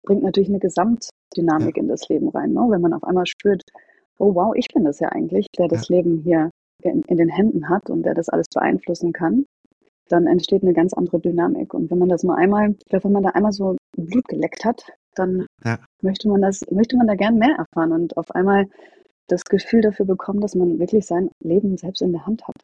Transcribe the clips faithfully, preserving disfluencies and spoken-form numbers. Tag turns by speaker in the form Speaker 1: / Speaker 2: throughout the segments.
Speaker 1: bringt natürlich eine
Speaker 2: Ja,
Speaker 1: Gesamtdynamik in das Leben rein, ne? Wenn man auf einmal spürt, oh wow, ich bin das ja eigentlich, der
Speaker 2: ja,
Speaker 1: das Leben hier in, in den Händen hat und der das alles beeinflussen kann, dann entsteht eine ganz andere Dynamik. Und wenn man das mal einmal, ich glaube, wenn man da einmal so Blut geleckt hat, dann
Speaker 2: ja.
Speaker 1: möchte man das, möchte man da gern mehr erfahren und auf einmal das Gefühl dafür bekommen, dass man wirklich sein Leben selbst in der Hand hat.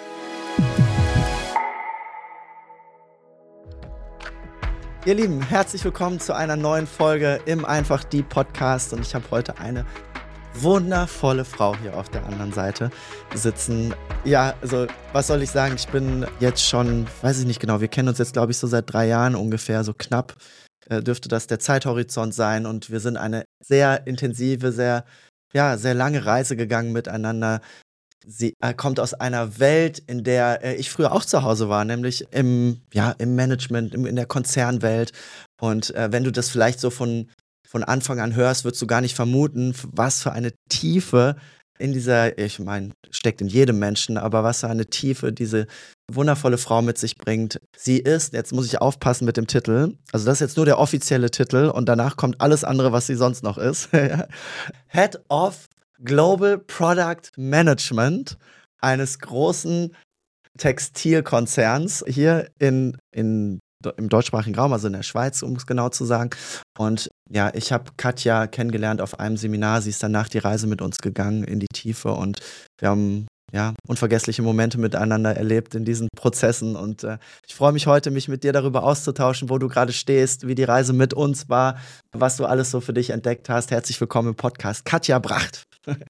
Speaker 2: Ihr Lieben, herzlich willkommen zu einer neuen Folge im Einfach die Podcast. Und ich habe heute eine wundervolle Frau hier auf der anderen Seite sitzen. Ja, also was soll ich sagen? Ich bin jetzt schon, weiß ich nicht genau, wir kennen uns jetzt, glaube ich, so seit drei Jahren ungefähr, so knapp äh, dürfte das der Zeithorizont sein. Und wir sind eine sehr intensive, sehr, ja, sehr lange Reise gegangen miteinander. Sie äh, kommt aus einer Welt, in der äh, ich früher auch zu Hause war, nämlich im, ja, im Management, im, in der Konzernwelt. Und äh, wenn du das vielleicht so von, von Anfang an hörst, würdest du gar nicht vermuten, f- was für eine Tiefe in dieser, ich meine, steckt in jedem Menschen, aber was für eine Tiefe diese wundervolle Frau mit sich bringt. Sie ist, jetzt muss ich aufpassen mit dem Titel, also das ist jetzt nur der offizielle Titel und danach kommt alles andere, was sie sonst noch ist. Head of Global Product Management eines großen Textilkonzerns hier in, in, im deutschsprachigen Raum, also in der Schweiz, um es genau zu sagen. Und ja, ich habe Katja kennengelernt auf einem Seminar. Sie ist danach die Reise mit uns gegangen in die Tiefe und wir haben ja unvergessliche Momente miteinander erlebt in diesen Prozessen. Und äh, ich freue mich heute, mich mit dir darüber auszutauschen, wo du gerade stehst, wie die Reise mit uns war, was du alles so für dich entdeckt hast. Herzlich willkommen im Podcast, Katja Bracht.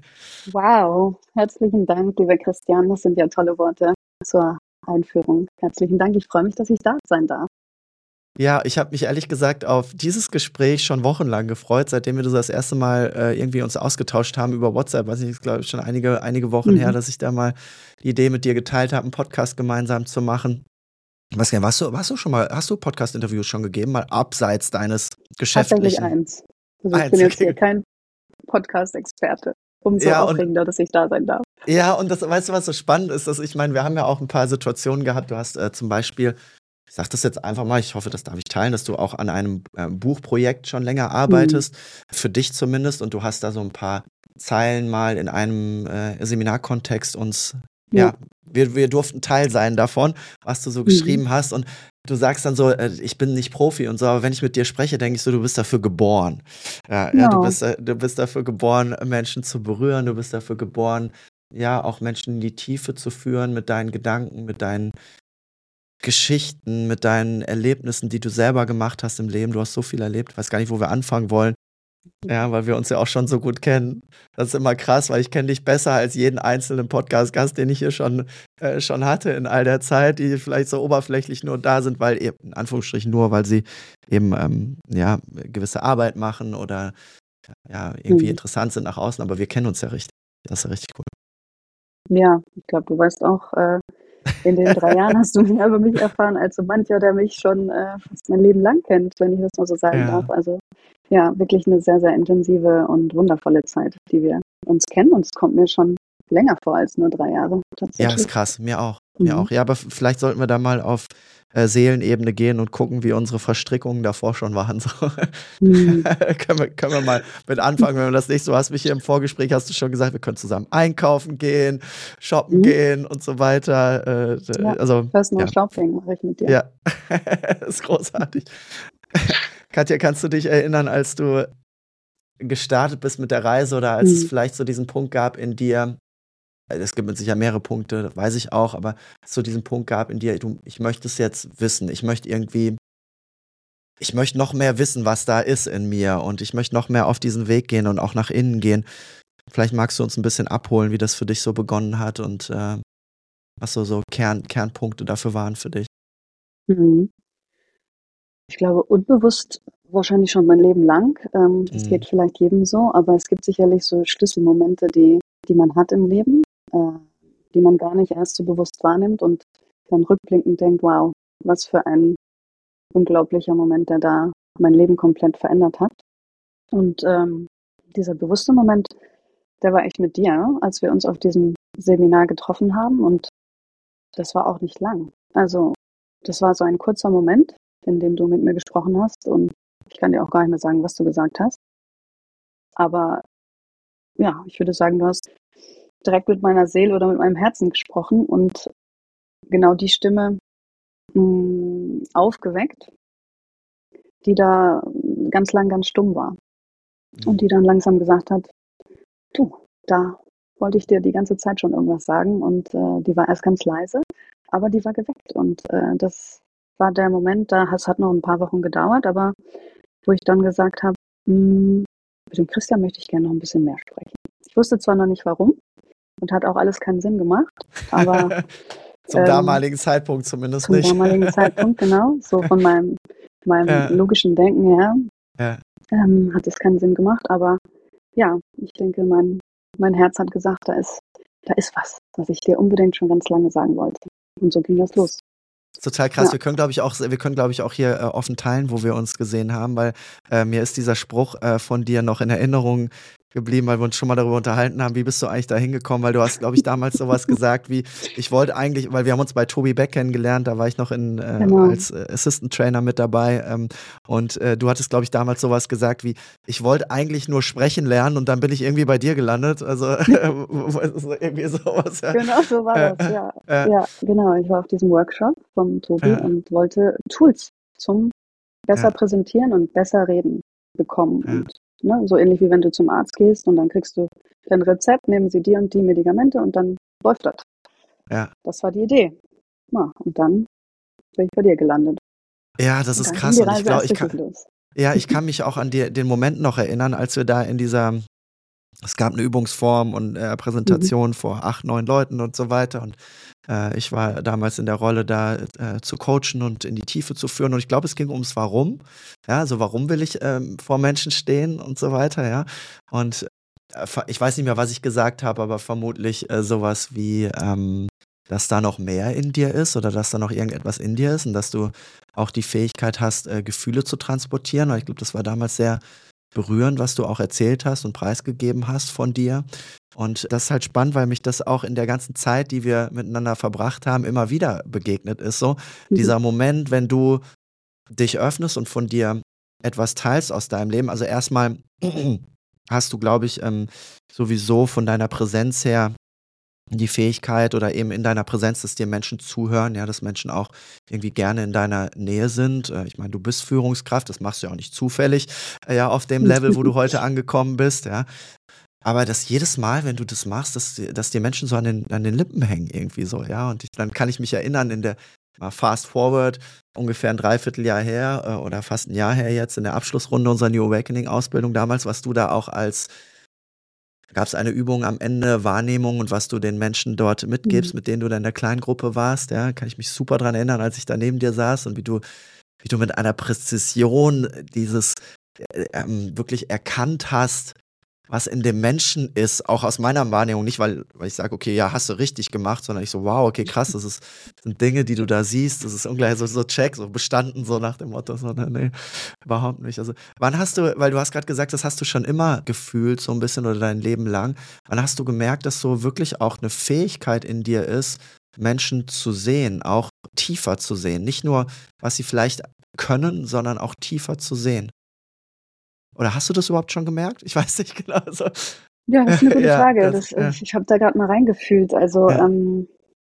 Speaker 1: Wow, herzlichen Dank, lieber Christian. Das sind ja tolle Worte zur Einführung. Herzlichen Dank. Ich freue mich, dass ich da sein darf.
Speaker 2: Ja, ich habe mich ehrlich gesagt auf dieses Gespräch schon wochenlang gefreut, seitdem wir das, das erste Mal äh, irgendwie uns ausgetauscht haben über WhatsApp. Weiß nicht, ist glaube ich schon einige, einige Wochen her,
Speaker 1: Mhm.
Speaker 2: dass ich da mal die Idee mit dir geteilt habe, einen Podcast gemeinsam zu machen. Ich weiß gar nicht, warst du, warst du schon mal, hast du Podcast-Interviews schon gegeben, mal abseits deines
Speaker 1: Tatsächlich
Speaker 2: geschäftlichen
Speaker 1: eins. Also ich bin
Speaker 2: Eins?
Speaker 1: jetzt hier
Speaker 2: Okay.
Speaker 1: kein Podcast-Experte. Umso
Speaker 2: Ja, und
Speaker 1: aufregender, dass ich da sein darf.
Speaker 2: ja, und das, weißt du, was so spannend ist, dass ich meine, wir haben ja auch ein paar Situationen gehabt. Du hast äh, zum Beispiel, ich sag das jetzt einfach mal, ich hoffe, das darf ich teilen, dass du auch an einem äh, Buchprojekt schon länger
Speaker 1: Mhm.
Speaker 2: arbeitest, für dich zumindest, und du hast da so ein paar Zeilen mal in einem äh, Seminarkontext uns,
Speaker 1: Ja.
Speaker 2: ja, wir, wir durften Teil sein davon, was du so
Speaker 1: Mhm.
Speaker 2: geschrieben hast. Und du sagst dann so, äh, ich bin nicht Profi und so, aber wenn ich mit dir spreche, denke ich so, du bist dafür geboren. Ja, ja, du
Speaker 1: Ja.
Speaker 2: bist, äh, du bist dafür geboren, Menschen zu berühren, du bist dafür geboren, ja, auch Menschen in die Tiefe zu führen mit deinen Gedanken, mit deinen Geschichten, mit deinen Erlebnissen, die du selber gemacht hast im Leben. Du hast so viel erlebt, ich weiß gar nicht, wo wir anfangen wollen. Ja, weil wir uns ja auch schon so gut kennen. Das ist immer krass, weil ich kenne dich besser als jeden einzelnen Podcast-Gast, den ich hier schon, äh, schon hatte in all der Zeit, die vielleicht so oberflächlich nur da sind, weil eben, in Anführungsstrichen nur, weil sie eben ähm, ja, gewisse Arbeit machen oder ja, irgendwie
Speaker 1: Mhm.
Speaker 2: interessant sind nach außen, aber wir kennen uns ja richtig. Das ist ja richtig
Speaker 1: Ja, ich glaube, du weißt auch, äh, in den drei Jahren hast du mehr über mich erfahren als so mancher, der mich schon äh, fast mein Leben lang kennt, wenn ich das mal so sagen darf.
Speaker 2: Ja.
Speaker 1: Also ja, wirklich eine sehr, sehr intensive und wundervolle Zeit, die wir uns kennen. Und es kommt mir schon länger vor als nur drei Jahre
Speaker 2: Ja, ist
Speaker 1: tatsächlich.
Speaker 2: krass. Mir auch. Mir
Speaker 1: Mhm.
Speaker 2: auch. Ja, aber f- vielleicht sollten wir da mal auf äh, Seelenebene gehen und gucken, wie unsere Verstrickungen davor schon waren. So.
Speaker 1: Mhm.
Speaker 2: können, wir, können wir mal mit anfangen, wenn wir das nicht so hast. Mich hier im Vorgespräch hast du schon gesagt, wir können zusammen einkaufen gehen, shoppen
Speaker 1: Mhm.
Speaker 2: gehen und so weiter. Äh,
Speaker 1: Ja,
Speaker 2: d- also,
Speaker 1: Personal
Speaker 2: ja.
Speaker 1: Shopping mache ich mit dir.
Speaker 2: Ja. ist großartig. Katja, kannst du dich erinnern, als du gestartet bist mit der Reise oder als es
Speaker 1: Mhm.
Speaker 2: vielleicht so diesen Punkt gab in dir, es gibt mit Sicherheit mehrere Punkte, das weiß ich auch, aber es so diesen Punkt gab in dir, du, ich möchte es jetzt wissen, ich möchte irgendwie, ich möchte noch mehr wissen, was da ist in mir und ich möchte noch mehr auf diesen Weg gehen und auch nach innen gehen. Vielleicht magst du uns ein bisschen abholen, wie das für dich so begonnen hat und äh, was so, so Kern, Kernpunkte dafür waren für dich.
Speaker 1: Mhm. Ich glaube, unbewusst wahrscheinlich schon mein Leben lang. Ähm, das
Speaker 2: Mhm.
Speaker 1: geht vielleicht jedem so, aber es gibt sicherlich so Schlüsselmomente, die, die man hat im Leben, äh, die man gar nicht erst so bewusst wahrnimmt und dann rückblickend denkt, wow, was für ein unglaublicher Moment, der da mein Leben komplett verändert hat. Und ähm, dieser bewusste Moment, der war echt mit dir, als wir uns auf diesem Seminar getroffen haben. Und das war auch nicht lang. Also das war so ein kurzer Moment, in dem du mit mir gesprochen hast. Und Ich kann dir auch gar nicht mehr sagen, was du gesagt hast. Aber ja, ich würde sagen, du hast direkt mit meiner Seele oder mit meinem Herzen gesprochen und genau die Stimme mh, aufgeweckt, die da ganz lang ganz stumm war.
Speaker 2: Mhm.
Speaker 1: Und die dann langsam gesagt hat, du, da wollte ich dir die ganze Zeit schon irgendwas sagen. Und äh, die war erst ganz leise, aber die war geweckt. Und äh, das war der Moment, da es hat noch ein paar Wochen gedauert, aber wo ich dann gesagt habe, mit dem Christian möchte ich gerne noch ein bisschen mehr sprechen. Ich wusste zwar noch nicht warum und hat auch alles keinen Sinn gemacht, aber
Speaker 2: zum
Speaker 1: ähm,
Speaker 2: damaligen Zeitpunkt zumindest
Speaker 1: zum
Speaker 2: nicht.
Speaker 1: damaligen Zeitpunkt, genau, so von meinem, meinem
Speaker 2: Ja.
Speaker 1: logischen Denken her,
Speaker 2: Ja.
Speaker 1: ähm, hat es keinen Sinn gemacht, aber ja, ich denke, mein, mein Herz hat gesagt, da ist, da ist was, was ich dir unbedingt schon ganz lange sagen wollte. Und so ging das los.
Speaker 2: Total krass.
Speaker 1: Ja.
Speaker 2: Wir können, glaube ich, auch, wir können, glaube ich, auch hier äh, offen teilen, wo wir uns gesehen haben, weil äh, mir ist dieser Spruch äh, von dir noch in Erinnerung geblieben, weil wir uns schon mal darüber unterhalten haben, wie bist du eigentlich da hingekommen, weil du hast, glaube ich, damals sowas gesagt wie, ich wollte eigentlich, weil wir haben uns bei Tobi Beck kennengelernt, da war ich noch in, äh,
Speaker 1: Genau.
Speaker 2: als äh, Assistant Trainer mit dabei ähm, und äh, du hattest, glaube ich, damals sowas gesagt wie, ich wollte eigentlich nur sprechen lernen und dann bin ich irgendwie bei dir gelandet, also irgendwie sowas. Ja.
Speaker 1: Genau, so war
Speaker 2: Äh,
Speaker 1: das, ja.
Speaker 2: äh,
Speaker 1: Ja, genau. Ich war auf diesem Workshop vom Tobi
Speaker 2: äh,
Speaker 1: und wollte Tools zum besser
Speaker 2: Ja.
Speaker 1: präsentieren und besser reden bekommen.
Speaker 2: Ja.
Speaker 1: Und ne, so ähnlich wie wenn du zum Arzt gehst und dann kriegst du dein Rezept, nehmen sie die und die Medikamente und dann läuft das.
Speaker 2: Ja.
Speaker 1: Das war die Idee. Ja, und dann bin ich bei dir gelandet.
Speaker 2: Ja, das
Speaker 1: Und
Speaker 2: ist
Speaker 1: dann ging
Speaker 2: krass
Speaker 1: die
Speaker 2: und ich
Speaker 1: Reise
Speaker 2: glaube,
Speaker 1: erst
Speaker 2: ich
Speaker 1: richtig
Speaker 2: kann,
Speaker 1: los.
Speaker 2: ja, ich kann mich auch an die, den Moment noch erinnern, als wir da in dieser, es gab eine Übungsform und äh,
Speaker 1: Mhm.
Speaker 2: Präsentation vor acht, neun Leuten und so weiter und äh, ich war damals in der Rolle da äh, zu coachen und in die Tiefe zu führen und ich glaube, es ging ums Warum, ja, also warum will ich ähm, vor Menschen stehen und so weiter, ja, und äh, ich weiß nicht mehr, was ich gesagt habe, aber vermutlich äh, sowas wie, ähm, dass da noch mehr in dir ist oder dass da noch irgendetwas in dir ist und dass du auch die Fähigkeit hast, äh, Gefühle zu transportieren. Weil ich glaube, das war damals sehr berührend, was du auch erzählt hast und preisgegeben hast von dir. Und das ist halt spannend, weil mich das auch in der ganzen Zeit, die wir miteinander verbracht haben, immer wieder begegnet ist. So
Speaker 1: Mhm.
Speaker 2: dieser Moment, wenn du dich öffnest und von dir etwas teilst aus deinem Leben. Also erstmal hast du, glaube ich, ähm, sowieso von deiner Präsenz her die Fähigkeit oder eben in deiner Präsenz, dass dir Menschen zuhören, ja, dass Menschen auch irgendwie gerne in deiner Nähe sind. Äh, Ich meine, du bist Führungskraft, das machst du ja auch nicht zufällig, äh, ja, auf dem Level, wo du heute angekommen bist, ja. Aber dass jedes Mal, wenn du das machst, dass, dir- dass dir Menschen so an den, an den Lippen hängen irgendwie so, ja. Und ich, dann kann ich mich erinnern, in der, mal fast forward, ungefähr ein Dreivierteljahr her äh, oder fast ein Jahr her jetzt in der Abschlussrunde unserer New Awakening Ausbildung damals, was du da auch als gab es eine Übung am Ende, Wahrnehmung und was du den Menschen dort mitgibst,
Speaker 1: Mhm.
Speaker 2: mit denen du da in der kleinen Gruppe warst, ja, kann ich mich super dran erinnern, als ich da neben dir saß und wie du, wie du mit einer Präzision dieses äh, ähm, wirklich erkannt hast, was in dem Menschen ist, auch aus meiner Wahrnehmung, nicht weil, weil ich sage, okay, ja, hast du richtig gemacht, sondern ich so, wow, okay, krass, das ist, das sind Dinge, die du da siehst, das ist ungleich so, so check, so bestanden, so nach dem Motto, so, nee, nee, überhaupt nicht. Also, wann hast du, weil du hast gerade gesagt, das hast du schon immer gefühlt, so ein bisschen oder dein Leben lang, wann hast du gemerkt, dass so wirklich auch eine Fähigkeit in dir ist, Menschen zu sehen, auch tiefer zu sehen, nicht nur, was sie vielleicht können, sondern auch tiefer zu sehen? Oder hast du das überhaupt schon gemerkt? Ich weiß nicht genau. Also,
Speaker 1: Ja, das ist eine gute
Speaker 2: ja,
Speaker 1: Frage.
Speaker 2: das,
Speaker 1: Das,
Speaker 2: ja,
Speaker 1: ich ich habe da gerade mal reingefühlt. Also
Speaker 2: ja,
Speaker 1: ähm,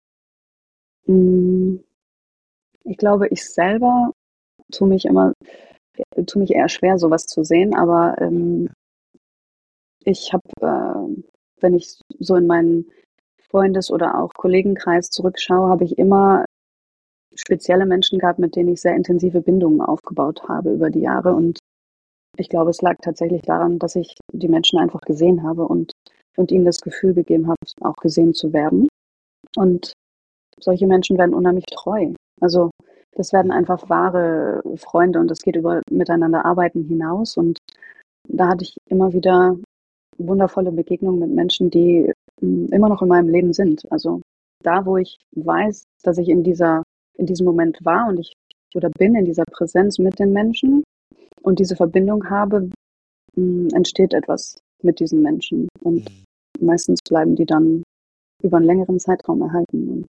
Speaker 1: mh, ich glaube, ich selber tue mich immer, äh, tue mich eher schwer, sowas zu sehen. Aber ähm, ich habe, äh, wenn ich so in meinen Freundes- oder auch Kollegenkreis zurückschaue, habe ich immer spezielle Menschen gehabt, mit denen ich sehr intensive Bindungen aufgebaut habe über die Jahre. Und ich glaube, es lag tatsächlich daran, dass ich die Menschen einfach gesehen habe und, und ihnen das Gefühl gegeben habe, auch gesehen zu werden. Und solche Menschen werden unheimlich treu. Also das werden einfach wahre Freunde und das geht über miteinander arbeiten hinaus. Und da hatte ich immer wieder wundervolle Begegnungen mit Menschen, die mh, immer noch in meinem Leben sind. Also da, wo ich weiß, dass ich in dieser, in diesem Moment war und ich oder bin in dieser Präsenz mit den Menschen und diese Verbindung habe, mh, entsteht etwas mit diesen Menschen. Und
Speaker 2: mhm.
Speaker 1: meistens bleiben die dann über einen längeren Zeitraum erhalten. Und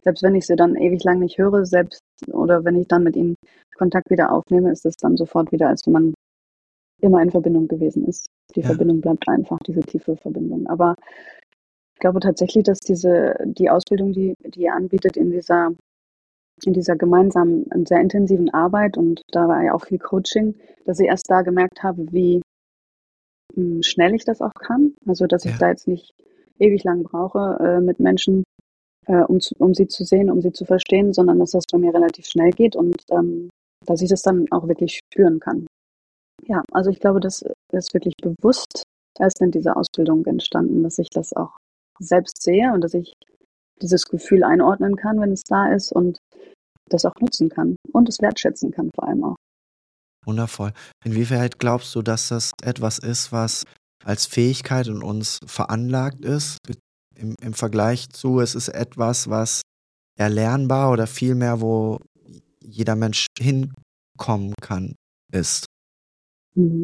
Speaker 1: selbst wenn ich sie dann ewig lang nicht höre, selbst oder wenn ich dann mit ihnen Kontakt wieder aufnehme, ist es dann sofort wieder, als wenn man immer in Verbindung gewesen ist. Die
Speaker 2: Ja,
Speaker 1: Verbindung bleibt einfach, diese tiefe Verbindung. Aber ich glaube tatsächlich, dass diese, die Ausbildung, die, die ihr anbietet in dieser, in dieser gemeinsamen und sehr intensiven Arbeit, und da war ja auch viel Coaching, dass ich erst da gemerkt habe, wie mh, schnell ich das auch kann. Also, dass ich
Speaker 2: ja,
Speaker 1: da jetzt nicht ewig lang brauche äh, mit Menschen, äh, um, zu, um sie zu sehen, um sie zu verstehen, sondern dass das bei mir relativ schnell geht und ähm, dass ich das dann auch wirklich spüren kann. Ja, also ich glaube, das ist wirklich bewusst erst in dieser Ausbildung entstanden, dass ich das auch selbst sehe und dass ich dieses Gefühl einordnen kann, wenn es da ist und das auch nutzen kann und es wertschätzen kann vor allem auch.
Speaker 2: wundervoll. Inwieweit glaubst du, dass das etwas ist, was als Fähigkeit in uns veranlagt ist, im, im Vergleich zu, es ist etwas, was erlernbar oder vielmehr, wo jeder Mensch hinkommen kann, ist?
Speaker 1: Mhm.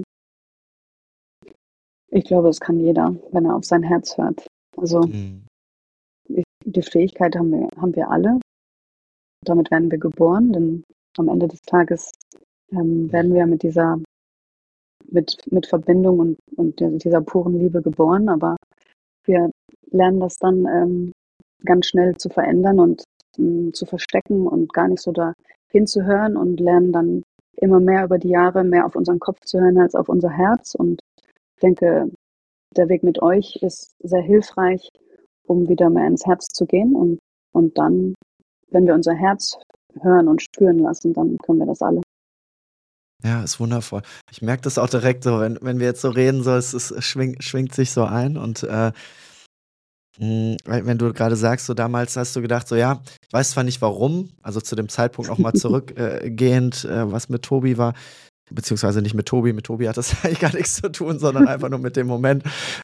Speaker 1: Ich glaube, es kann jeder, wenn er auf sein Herz hört. Also
Speaker 2: Hm.
Speaker 1: ich, die Fähigkeit haben wir, haben wir alle. Damit werden wir geboren, denn am Ende des Tages ähm,
Speaker 2: Hm.
Speaker 1: werden wir mit dieser, mit, mit Verbindung und, und dieser puren Liebe geboren, aber wir lernen das dann ähm, ganz schnell zu verändern und mh, zu verstecken und gar nicht so da hinzuhören und lernen dann immer mehr über die Jahre mehr auf unseren Kopf zu hören als auf unser Herz. Und ich denke, der Weg mit euch ist sehr hilfreich, um wieder mehr ins Herz zu gehen. Und, und dann, wenn wir unser Herz hören und spüren lassen, dann können wir das alle.
Speaker 2: Ja, ist wundervoll. Ich merke das auch direkt so, wenn, wenn wir jetzt so reden, so, es, ist, es schwingt, schwingt sich so ein. Und äh, mh, weil- wenn du gerade sagst, so damals hast du gedacht, so ja, ich weiß zwar nicht warum, also zu dem Zeitpunkt nochmal zurückgehend, äh, äh, was mit Tobi war, beziehungsweise nicht mit Tobi, mit Tobi hat das eigentlich gar nichts zu tun, sondern einfach nur mit dem Moment.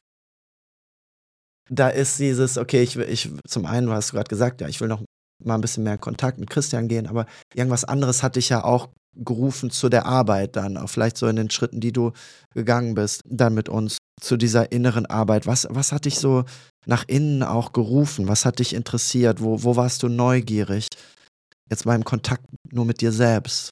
Speaker 2: Da ist dieses, okay, ich will, ich, zum einen, du hast gerade gesagt, ja, ich will noch mal ein bisschen mehr in Kontakt mit Christian gehen, aber irgendwas anderes hat dich ja auch gerufen zu der Arbeit dann, auch vielleicht so in den Schritten, die du gegangen bist, dann mit uns, zu dieser inneren Arbeit. Was, was hat dich so nach innen auch gerufen? Was hat dich interessiert? Wo, wo warst du neugierig? Jetzt mal im Kontakt nur mit dir selbst.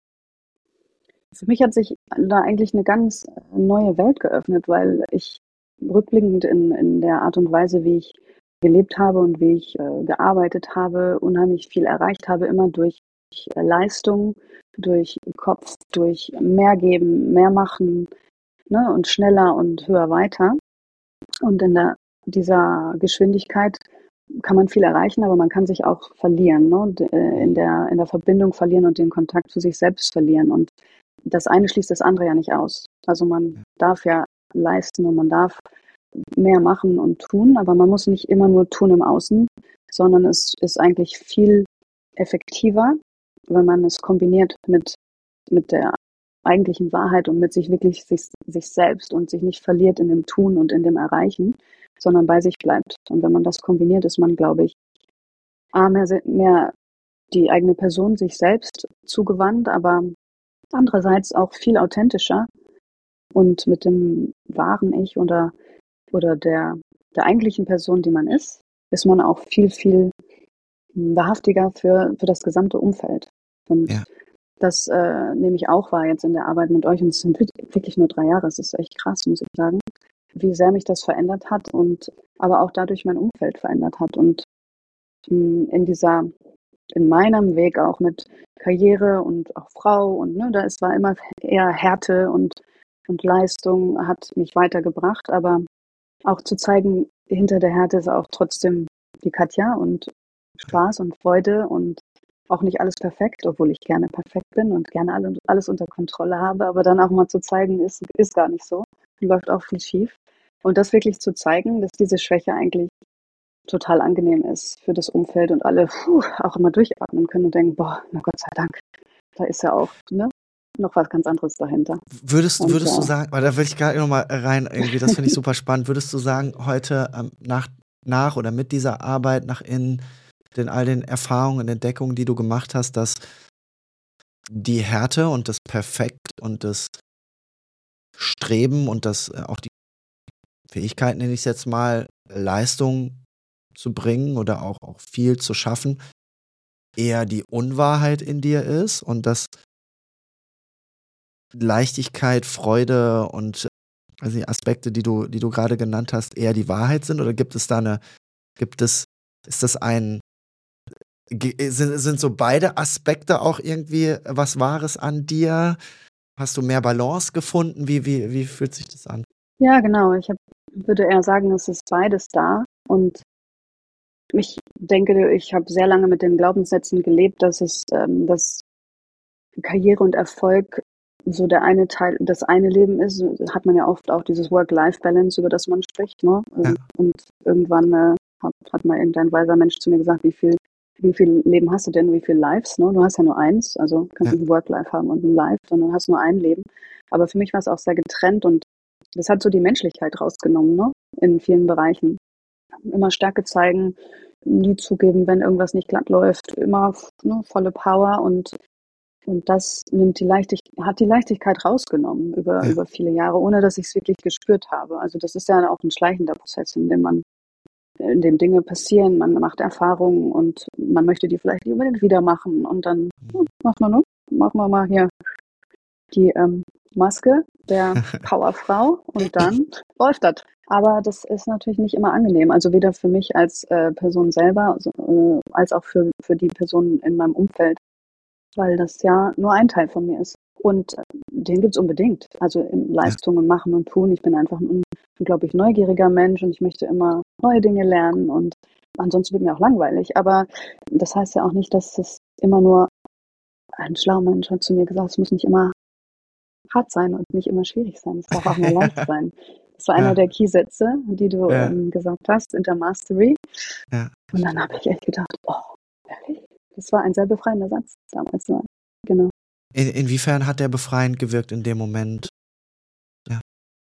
Speaker 1: Für mich hat sich da eigentlich eine ganz neue Welt geöffnet, weil ich rückblickend in, in der Art und Weise, wie ich gelebt habe und wie ich äh, gearbeitet habe, unheimlich viel erreicht habe, immer durch äh, Leistung, durch Kopf, durch mehr geben, mehr machen, ne, und schneller und höher weiter. Und in der, dieser Geschwindigkeit kann man viel erreichen, aber man kann sich auch verlieren, ne, und, äh, in der, in der Verbindung verlieren und den Kontakt zu sich selbst verlieren. Und das eine schließt das andere ja nicht aus. Also man darf ja leisten und man darf mehr machen und tun, aber man muss nicht immer nur tun im Außen, sondern es ist eigentlich viel effektiver, wenn man es kombiniert mit, mit der eigentlichen Wahrheit und mit sich wirklich sich, sich selbst und sich nicht verliert in dem Tun und in dem Erreichen, sondern bei sich bleibt. Und wenn man das kombiniert, ist man, glaube ich, A, mehr, mehr die eigene Person sich selbst zugewandt, aber andererseits auch viel authentischer und mit dem wahren Ich oder, oder der, der eigentlichen Person, die man ist, ist man auch viel, viel wahrhaftiger für, für das gesamte Umfeld. Und
Speaker 2: Ja,
Speaker 1: das äh, nehme ich auch wahr jetzt in der Arbeit mit euch. Und es sind wirklich nur drei Jahre. Es ist echt krass, muss ich sagen, wie sehr mich das verändert hat und aber auch dadurch mein Umfeld verändert hat. Und mh, in dieser, in meinem Weg auch mit Karriere und auch Frau und ne, da ist war immer eher Härte und, und Leistung hat mich weitergebracht. Aber auch zu zeigen, hinter der Härte ist auch trotzdem die Katja und Spaß und Freude und auch nicht alles perfekt, obwohl ich gerne perfekt bin und gerne alle, alles unter Kontrolle habe, aber dann auch mal zu zeigen, ist, ist gar nicht so, läuft auch viel schief. Und das wirklich zu zeigen, dass diese Schwäche eigentlich total angenehm ist für das Umfeld und alle puh, auch immer durchatmen können und denken, boah, na Gott sei Dank, da ist ja auch ne, noch was ganz anderes dahinter.
Speaker 2: Würdest, du-
Speaker 1: Und
Speaker 2: würdest du
Speaker 1: äh,
Speaker 2: sagen, weil da will ich gerade noch mal rein, irgendwie, das finde ich super spannend, würdest du sagen, heute ähm, nach, nach oder mit dieser Arbeit nach innen, den all den Erfahrungen und Entdeckungen, die du gemacht hast, dass die Härte und das Perfekt und das Streben und das äh, auch die Fähigkeit, nenne ich es jetzt mal, Leistung zu bringen oder auch, auch viel zu schaffen, eher die Unwahrheit in dir ist und dass Leichtigkeit, Freude und also die Aspekte, die du, die du gerade genannt hast, eher die Wahrheit sind? Oder gibt es da eine, gibt es, ist das ein, ge- sind, sind so beide Aspekte auch irgendwie was Wahres an dir? Hast du mehr Balance gefunden? Wie, wie, wie fühlt sich das an?
Speaker 1: Ja, genau. Ich hab, würde eher sagen, es ist beides da. Und ich denke, ich habe sehr lange mit den Glaubenssätzen gelebt, dass es, ähm, dass Karriere und Erfolg so der eine Teil, das eine Leben ist. Hat man ja oft auch dieses Work-Life-Balance, über das man spricht, ne?
Speaker 2: Ja,
Speaker 1: Und irgendwann äh, hat, hat mal irgendein weiser Mensch zu mir gesagt, wie viel, wie viel Leben hast du denn, wie viel Lives, ne? Du hast ja nur eins, also du kannst
Speaker 2: ja,
Speaker 1: nicht ein Work-Life haben und ein Life, sondern hast nur ein Leben. Aber für mich war es auch sehr getrennt und das hat so die Menschlichkeit rausgenommen, ne? In vielen Bereichen. Immer Stärke zeigen, nie zugeben, wenn irgendwas nicht glatt läuft, immer ne, volle Power und und das nimmt die Leichtig hat die Leichtigkeit rausgenommen über
Speaker 2: ja,
Speaker 1: über viele Jahre, ohne dass ich es wirklich gespürt habe. Also, das ist ja auch ein schleichender Prozess, in dem man in dem Dinge passieren, man macht Erfahrungen und man möchte die vielleicht nicht unbedingt wieder machen und dann, hm, macht man, ne? Machen wir mal hier die, ähm, Maske der Powerfrau und dann läuft das. Aber das ist natürlich nicht immer angenehm. Also, weder für mich als, äh, Person selber, also, äh, als auch für für die Personen in meinem Umfeld. Weil das ja nur ein Teil von mir ist. Und äh, den gibt's unbedingt. Also in
Speaker 2: ja,
Speaker 1: Leistungen machen und tun. Ich bin einfach ein un- unglaublich neugieriger Mensch und ich möchte immer neue Dinge lernen und ansonsten wird mir auch langweilig. Aber das heißt ja auch nicht, dass es immer nur ein schlauer Mensch hat zu mir gesagt, es muss nicht immer hart sein und nicht immer schwierig sein. Es darf auch mal leicht sein. Das war einer
Speaker 2: ja,
Speaker 1: der Keysätze, die du
Speaker 2: ja,
Speaker 1: ähm, gesagt hast in der Mastery.
Speaker 2: ja,
Speaker 1: Und dann
Speaker 2: verstehe.
Speaker 1: habe ich echt gedacht, oh, wirklich? Das war ein sehr befreiender Satz damals. Ne? Genau.
Speaker 2: In, inwiefern hat der befreiend gewirkt in dem Moment? Ja,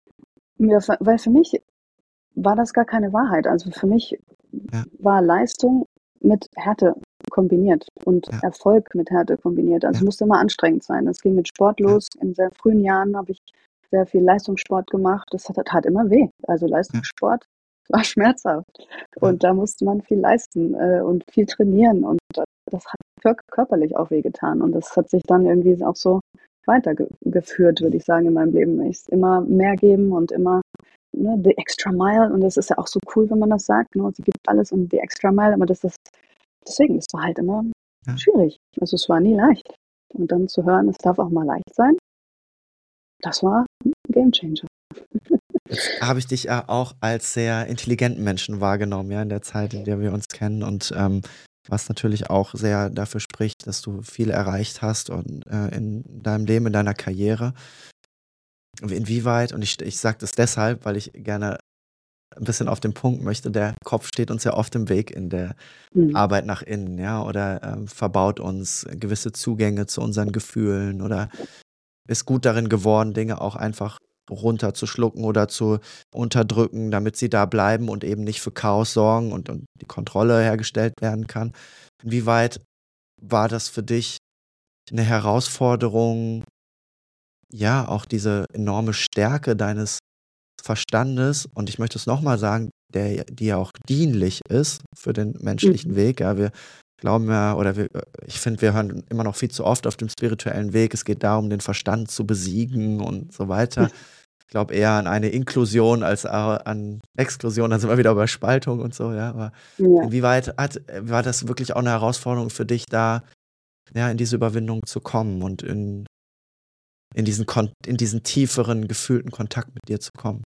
Speaker 1: Mir, weil für mich war das gar keine Wahrheit. Also für mich
Speaker 2: ja,
Speaker 1: war Leistung mit Härte kombiniert und
Speaker 2: ja,
Speaker 1: Erfolg mit Härte kombiniert. Also es
Speaker 2: ja,
Speaker 1: musste immer anstrengend sein. Es ging mit Sport
Speaker 2: ja,
Speaker 1: los. In sehr frühen Jahren habe ich sehr viel Leistungssport gemacht. Das hat, tat immer weh. Also
Speaker 2: ja,
Speaker 1: Leistungssport war schmerzhaft.
Speaker 2: ja,
Speaker 1: Und da musste man viel leisten äh, und viel trainieren. Und das, das hat kör- körperlich auch wehgetan. Und das hat sich dann irgendwie auch so weitergeführt, würde ich sagen, in meinem Leben. Ich immer mehr geben und immer ne, the extra mile und das ist ja auch so cool, wenn man das sagt, ne? Sie gibt alles um the extra mile, aber das ist deswegen, es war halt immer
Speaker 2: ja.
Speaker 1: schwierig. Also es war nie leicht. Und dann zu hören, es darf auch mal leicht sein, das war ein Gamechanger.
Speaker 2: Jetzt habe ich dich ja auch als sehr intelligenten Menschen wahrgenommen, ja, in der Zeit, in der wir uns kennen und ähm, was natürlich auch sehr dafür spricht, dass du viel erreicht hast und äh, in deinem Leben, in deiner Karriere. Inwieweit, und ich, ich sage das deshalb, weil ich gerne ein bisschen auf den Punkt möchte, der Kopf steht uns ja oft im Weg in der
Speaker 1: Mhm.
Speaker 2: Arbeit nach innen, ja, oder ähm, verbaut uns gewisse Zugänge zu unseren Gefühlen oder ist gut darin geworden, Dinge auch einfach runterzuschlucken oder zu unterdrücken, damit sie da bleiben und eben nicht für Chaos sorgen und, und die Kontrolle hergestellt werden kann. Inwieweit war das für dich eine Herausforderung, ja, auch diese enorme Stärke deines Verstandes, und ich möchte es nochmal sagen, der die ja auch dienlich ist für den menschlichen
Speaker 1: Mhm.
Speaker 2: Weg. Ja, wir glauben ja, oder wir, ich finde, wir hören immer noch viel zu oft auf dem spirituellen Weg, es geht darum, den Verstand zu besiegen und so weiter. Ich glaube eher an eine Inklusion als an Exklusion, also immer wieder über Spaltung und so, ja. Aber
Speaker 1: Ja.
Speaker 2: inwieweit hat, war das wirklich auch eine Herausforderung für dich, da ja in diese Überwindung zu kommen und in, in diesen Kon in diesen tieferen, gefühlten Kontakt mit dir zu kommen?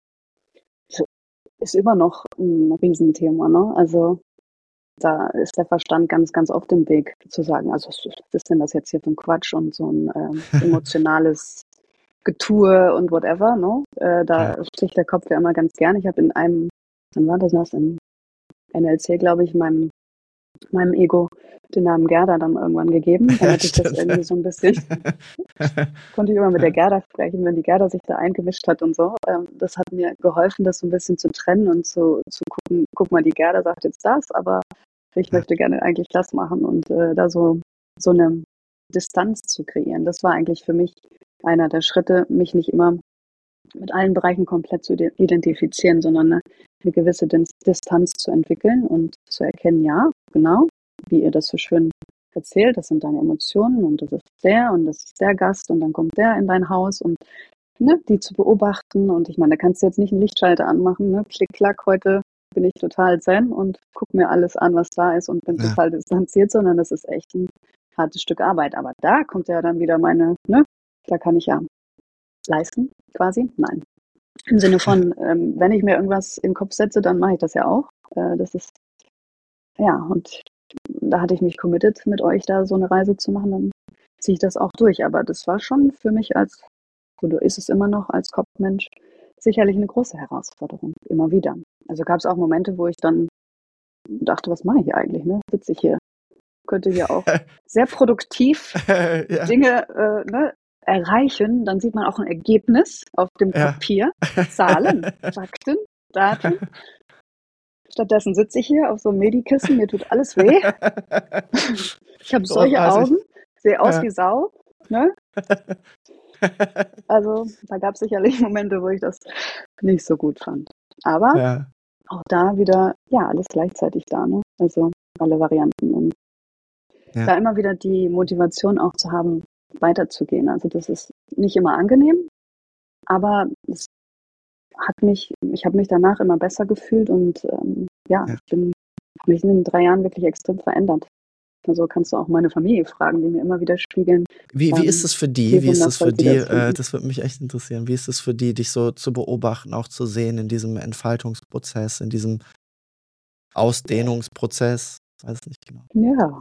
Speaker 1: Ist immer noch ein Riesenthema, ne? Also da ist der Verstand ganz, ganz oft im Weg zu sagen, also was ist denn das jetzt hier für ein Quatsch und so ein ähm, emotionales Getue und whatever, ne? Äh,
Speaker 2: Ja,
Speaker 1: da sticht der Kopf ja immer ganz gern. Ich habe in einem, wann war das noch, im N L C, glaube ich, meinem, meinem Ego den Namen Gerda dann irgendwann gegeben,
Speaker 2: ja,
Speaker 1: damit ich das
Speaker 2: stimmt.
Speaker 1: irgendwie so ein bisschen, konnte ich immer mit der
Speaker 2: Ja,
Speaker 1: Gerda sprechen, wenn die Gerda sich da eingemischt hat und so. Ähm, das hat mir geholfen, das so ein bisschen zu trennen und zu, zu gucken, guck mal, die Gerda sagt jetzt das, aber ich
Speaker 2: ja,
Speaker 1: möchte gerne eigentlich das machen und äh, da so, so eine Distanz zu kreieren. Das war eigentlich für mich einer der Schritte, mich nicht immer mit allen Bereichen komplett zu identifizieren, sondern eine, eine gewisse Distanz zu entwickeln und zu erkennen, ja, genau, wie ihr das so schön erzählt, das sind deine Emotionen und das ist der und das ist der Gast und dann kommt der in dein Haus und ne, die zu beobachten. Und ich meine, da kannst du jetzt nicht einen Lichtschalter anmachen, ne? Klick, klack, heute bin ich total zen und guck mir alles an, was da ist und bin
Speaker 2: Ja.
Speaker 1: total distanziert, sondern das ist echt ein hartes Stück Arbeit. Aber da kommt ja dann wieder meine, ne, da kann ich ja leisten, quasi. Nein. Im Sinne von, ähm, wenn ich mir irgendwas in den Kopf setze, dann mache ich das ja auch. Äh, das ist, ja, und da hatte ich mich committed, mit euch da so eine Reise zu machen, dann ziehe ich das auch durch. Aber das war schon für mich als, oder ist es immer noch als Kopfmensch, sicherlich eine große Herausforderung, immer wieder. Also gab es auch Momente, wo ich dann dachte, was mache ich hier eigentlich, ne? Sitze ich hier, könnte hier auch sehr produktiv
Speaker 2: Ja.
Speaker 1: Dinge äh, ne, erreichen. Dann sieht man auch ein Ergebnis auf dem
Speaker 2: Ja.
Speaker 1: Papier, Zahlen, Fakten, Daten. Stattdessen sitze ich hier auf so einem Medikissen, mir tut alles weh. Ich habe solche
Speaker 2: Großartig.
Speaker 1: Augen, sehe aus
Speaker 2: Ja.
Speaker 1: wie Sau. Ne? Also da gab es sicherlich Momente, wo ich das nicht so gut fand. Aber
Speaker 2: Ja.
Speaker 1: auch da wieder, ja, alles gleichzeitig da. Ne? Also alle Varianten. Und
Speaker 2: Ja.
Speaker 1: da immer wieder die Motivation auch zu haben, weiterzugehen. Also das ist nicht immer angenehm, aber es hat mich, ich habe mich danach immer besser gefühlt und ähm, ja,
Speaker 2: Ja.
Speaker 1: ich bin habe mich in den drei Jahren wirklich extrem verändert. Also kannst du auch meine Familie fragen, die mir immer wieder spiegeln.
Speaker 2: Wie, wie
Speaker 1: ähm,
Speaker 2: ist es für die?
Speaker 1: wie
Speaker 2: Wie ist es für
Speaker 1: wundervoll sie
Speaker 2: die?
Speaker 1: das
Speaker 2: Äh,
Speaker 1: finden.
Speaker 2: das würde mich echt interessieren. Wie ist es für die, dich so zu beobachten, auch zu sehen in diesem Entfaltungsprozess, in diesem Ausdehnungsprozess? Ich weiß es nicht genau.
Speaker 1: Ja,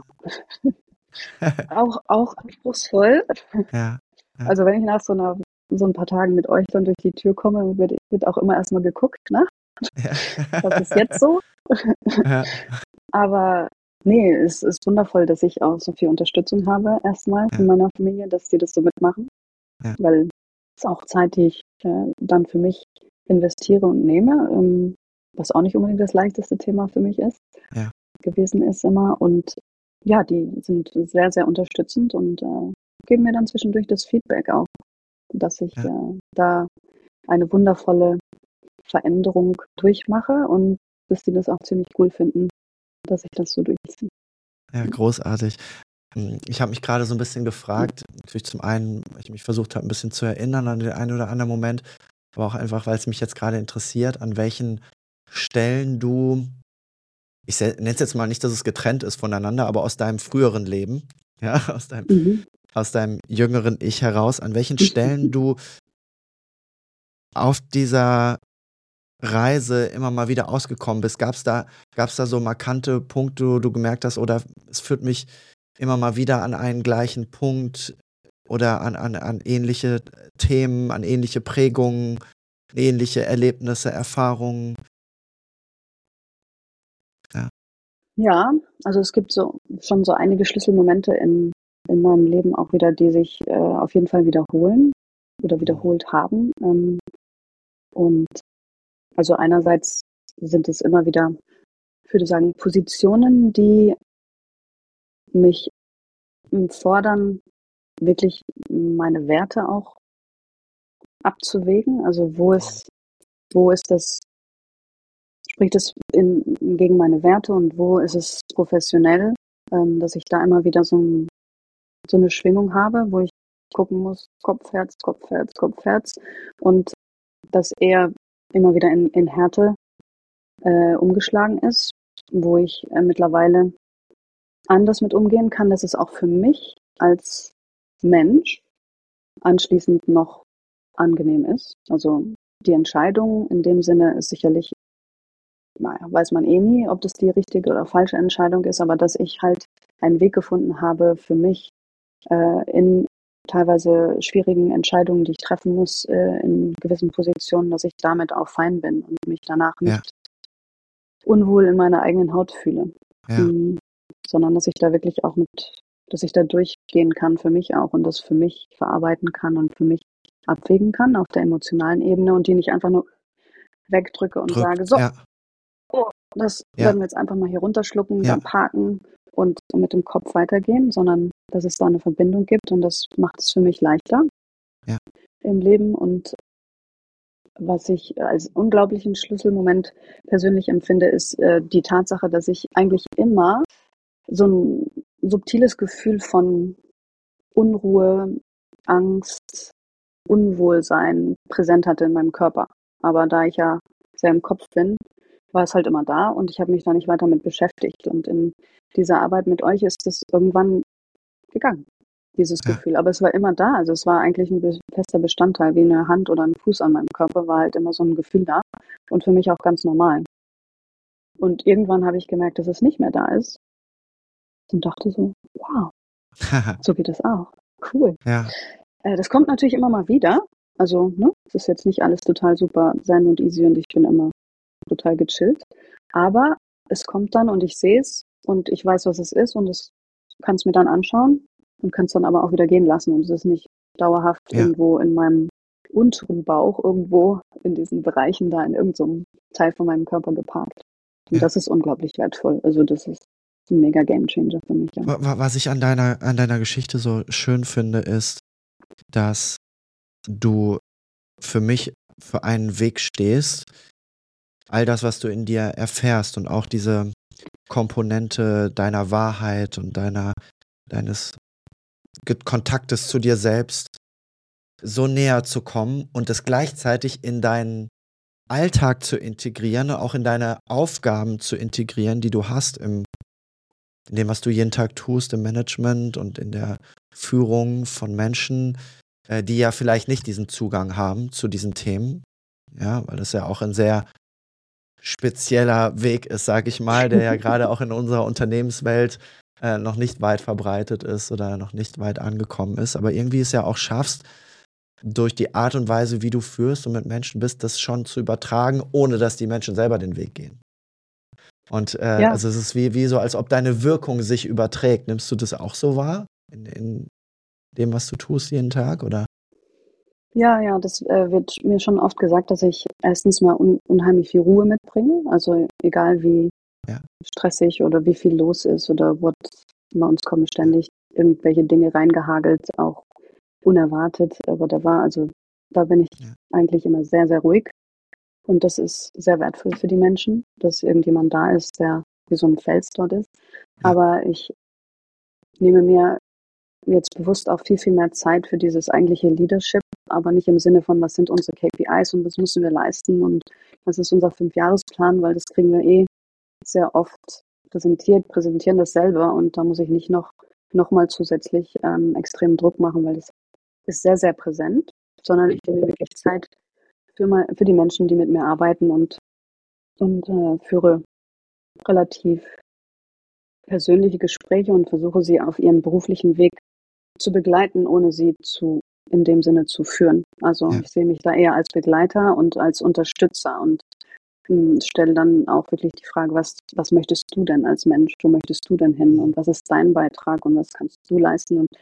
Speaker 1: auch, auch anspruchsvoll.
Speaker 2: Ja. Ja.
Speaker 1: Also wenn ich nach so einer so ein paar Tagen mit euch dann durch die Tür komme, wird, wird auch immer erstmal geguckt, ne?
Speaker 2: Ja.
Speaker 1: Was ist jetzt so?
Speaker 2: Ja.
Speaker 1: Aber nee, es ist wundervoll, dass ich auch so viel Unterstützung habe, erstmal
Speaker 2: Ja.
Speaker 1: von meiner Familie, dass die das so mitmachen.
Speaker 2: Ja.
Speaker 1: Weil es ist auch Zeit, die ich äh, dann für mich investiere und nehme, ähm, was auch nicht unbedingt das leichteste Thema für mich ist,
Speaker 2: Ja.
Speaker 1: gewesen ist immer. Und ja, die sind sehr, sehr unterstützend und äh, geben mir dann zwischendurch das Feedback auch, dass ich
Speaker 2: Ja.
Speaker 1: äh, da eine wundervolle Veränderung durchmache und dass die das auch ziemlich cool finden, dass ich das so durchziehe.
Speaker 2: Ja, großartig. Hm, Ich habe mich gerade so ein bisschen gefragt, natürlich zum einen, weil ich mich versucht habe, ein bisschen zu erinnern an den einen oder anderen Moment, aber auch einfach, weil es mich jetzt gerade interessiert, an welchen Stellen du, ich nenne es jetzt mal nicht, dass es getrennt ist voneinander, aber aus deinem früheren Leben, ja, aus deinem,
Speaker 1: Mhm.
Speaker 2: aus deinem jüngeren Ich heraus, an welchen Stellen du auf dieser Reise immer mal wieder ausgekommen bist. Gab es da, gab's da so markante Punkte, wo du gemerkt hast, oder es führt mich immer mal wieder an einen gleichen Punkt oder an, an, an ähnliche Themen, an ähnliche Prägungen, ähnliche Erlebnisse, Erfahrungen? Ja.
Speaker 1: Ja, also es gibt so schon so einige Schlüsselmomente in, in meinem Leben auch wieder, die sich äh, auf jeden Fall wiederholen oder wiederholt haben. Ähm, und also einerseits sind es immer wieder, ich würde sagen, Positionen, die mich ähm, fordern, wirklich meine Werte auch abzuwägen. Also wo ist, wo ist das, spricht es in, gegen meine Werte und wo ist es professionell, ähm, dass ich da immer wieder so, ein, so eine Schwingung habe, wo ich gucken muss, Kopf, Herz, Kopf, Herz, Kopf, Herz und das eher immer wieder in, in Härte äh, umgeschlagen ist, wo ich äh, mittlerweile anders mit umgehen kann, dass es auch für mich als Mensch anschließend noch angenehm ist. Also die Entscheidung in dem Sinne ist sicherlich, naja, weiß man eh nie, ob das die richtige oder falsche Entscheidung ist, aber dass ich halt einen Weg gefunden habe für mich äh, in teilweise schwierigen Entscheidungen, die ich treffen muss, äh, in gewissen Positionen, dass ich damit auch fein bin und mich danach
Speaker 2: Ja.
Speaker 1: nicht unwohl in meiner eigenen Haut fühle.
Speaker 2: Ja.
Speaker 1: Mhm. Sondern dass ich da wirklich auch mit, dass ich da durchgehen kann für mich auch und das für mich verarbeiten kann und für mich abwägen kann auf der emotionalen Ebene und die nicht einfach nur wegdrücke und sage,
Speaker 2: Drückt,
Speaker 1: so,
Speaker 2: ja,
Speaker 1: oh, das
Speaker 2: Ja.
Speaker 1: werden wir jetzt einfach mal hier runterschlucken,
Speaker 2: Ja.
Speaker 1: dann parken und mit dem Kopf weitergehen, sondern dass es da eine Verbindung gibt und das macht es für mich leichter
Speaker 2: Ja.
Speaker 1: im Leben. Und was ich als unglaublichen Schlüsselmoment persönlich empfinde, ist äh, die Tatsache, dass ich eigentlich immer so ein, subtiles Gefühl von Unruhe, Angst, Unwohlsein präsent hatte in meinem Körper. Aber da ich ja sehr im Kopf bin, war es halt immer da und ich habe mich da nicht weiter mit beschäftigt. Und in dieser Arbeit mit euch ist es irgendwann gegangen, dieses
Speaker 2: Ja.
Speaker 1: Gefühl. Aber es war immer da. Also es war eigentlich ein be- fester Bestandteil, wie eine Hand oder ein Fuß an meinem Körper, war halt immer so ein Gefühl da. Und für mich auch ganz normal. Und irgendwann habe ich gemerkt, dass es nicht mehr da ist und dachte so, wow, so geht es auch. Cool.
Speaker 2: Ja.
Speaker 1: Äh, das kommt natürlich immer mal wieder. Also, ne, es ist jetzt nicht alles total super zen und easy und ich bin immer total gechillt. Aber es kommt dann und ich sehe es und ich weiß, was es ist und es kann es mir dann anschauen und kann es dann aber auch wieder gehen lassen. Und es ist nicht dauerhaft
Speaker 2: Ja.
Speaker 1: irgendwo in meinem unteren Bauch, irgendwo in diesen Bereichen da in irgendeinem Teil von meinem Körper geparkt. Und
Speaker 2: Ja.
Speaker 1: das ist unglaublich wertvoll. Also das ist ein mega Gamechanger für mich. Ja.
Speaker 2: Wa- wa- Was ich an deiner, an deiner Geschichte so schön finde, ist, dass du für mich für einen Weg stehst, all das, was du in dir erfährst und auch diese Komponente deiner Wahrheit und deiner, deines Ge- Kontaktes zu dir selbst so näher zu kommen und es gleichzeitig in deinen Alltag zu integrieren, auch in deine Aufgaben zu integrieren, die du hast im, in dem, was du jeden Tag tust, im Management und in der Führung von Menschen, äh, die ja vielleicht nicht diesen Zugang haben zu diesen Themen. Ja, weil das ja auch ein sehr spezieller Weg ist, sag ich mal, der ja gerade auch in unserer Unternehmenswelt äh, noch nicht weit verbreitet ist oder noch nicht weit angekommen ist. Aber irgendwie es ja auch schaffst, durch die Art und Weise, wie du führst und mit Menschen bist, das schon zu übertragen, ohne dass die Menschen selber den Weg gehen. Und äh,
Speaker 1: Ja.
Speaker 2: also es ist wie, wie so, als ob deine Wirkung sich überträgt. Nimmst du das auch so wahr in, in dem, was du tust jeden Tag, oder?
Speaker 1: Ja, ja, das äh, wird mir schon oft gesagt, dass ich erstens mal un unheimlich viel Ruhe mitbringe. Also egal wie
Speaker 2: Ja.
Speaker 1: stressig oder wie viel los ist oder what, bei uns kommen ständig irgendwelche Dinge reingehagelt, auch unerwartet. Aber da war, also da bin ich
Speaker 2: Ja.
Speaker 1: eigentlich immer sehr, sehr ruhig. Und das ist sehr wertvoll für die Menschen, dass irgendjemand da ist, der wie so ein Fels dort ist.
Speaker 2: Ja.
Speaker 1: Aber ich nehme mir jetzt bewusst auch viel, viel mehr Zeit für dieses eigentliche Leadership, aber nicht im Sinne von, was sind unsere K P Is und was müssen wir leisten und was ist unser Fünfjahresplan, weil das kriegen wir eh sehr oft präsentiert, präsentieren das selber und da muss ich nicht noch, noch mal zusätzlich ähm, extremen Druck machen, weil das ist sehr, sehr präsent, sondern ich nehme mir wirklich Zeit für, mal, für die Menschen, die mit mir arbeiten und, und äh, führe relativ persönliche Gespräche und versuche sie auf ihrem beruflichen Weg zu begleiten, ohne sie zu in dem Sinne zu führen. Also
Speaker 2: Ja.
Speaker 1: ich sehe mich da eher als Begleiter und als Unterstützer und ähm, stelle dann auch wirklich die Frage, was, was möchtest du denn als Mensch? Wo möchtest du denn hin? Und was ist dein Beitrag und was kannst du leisten? Und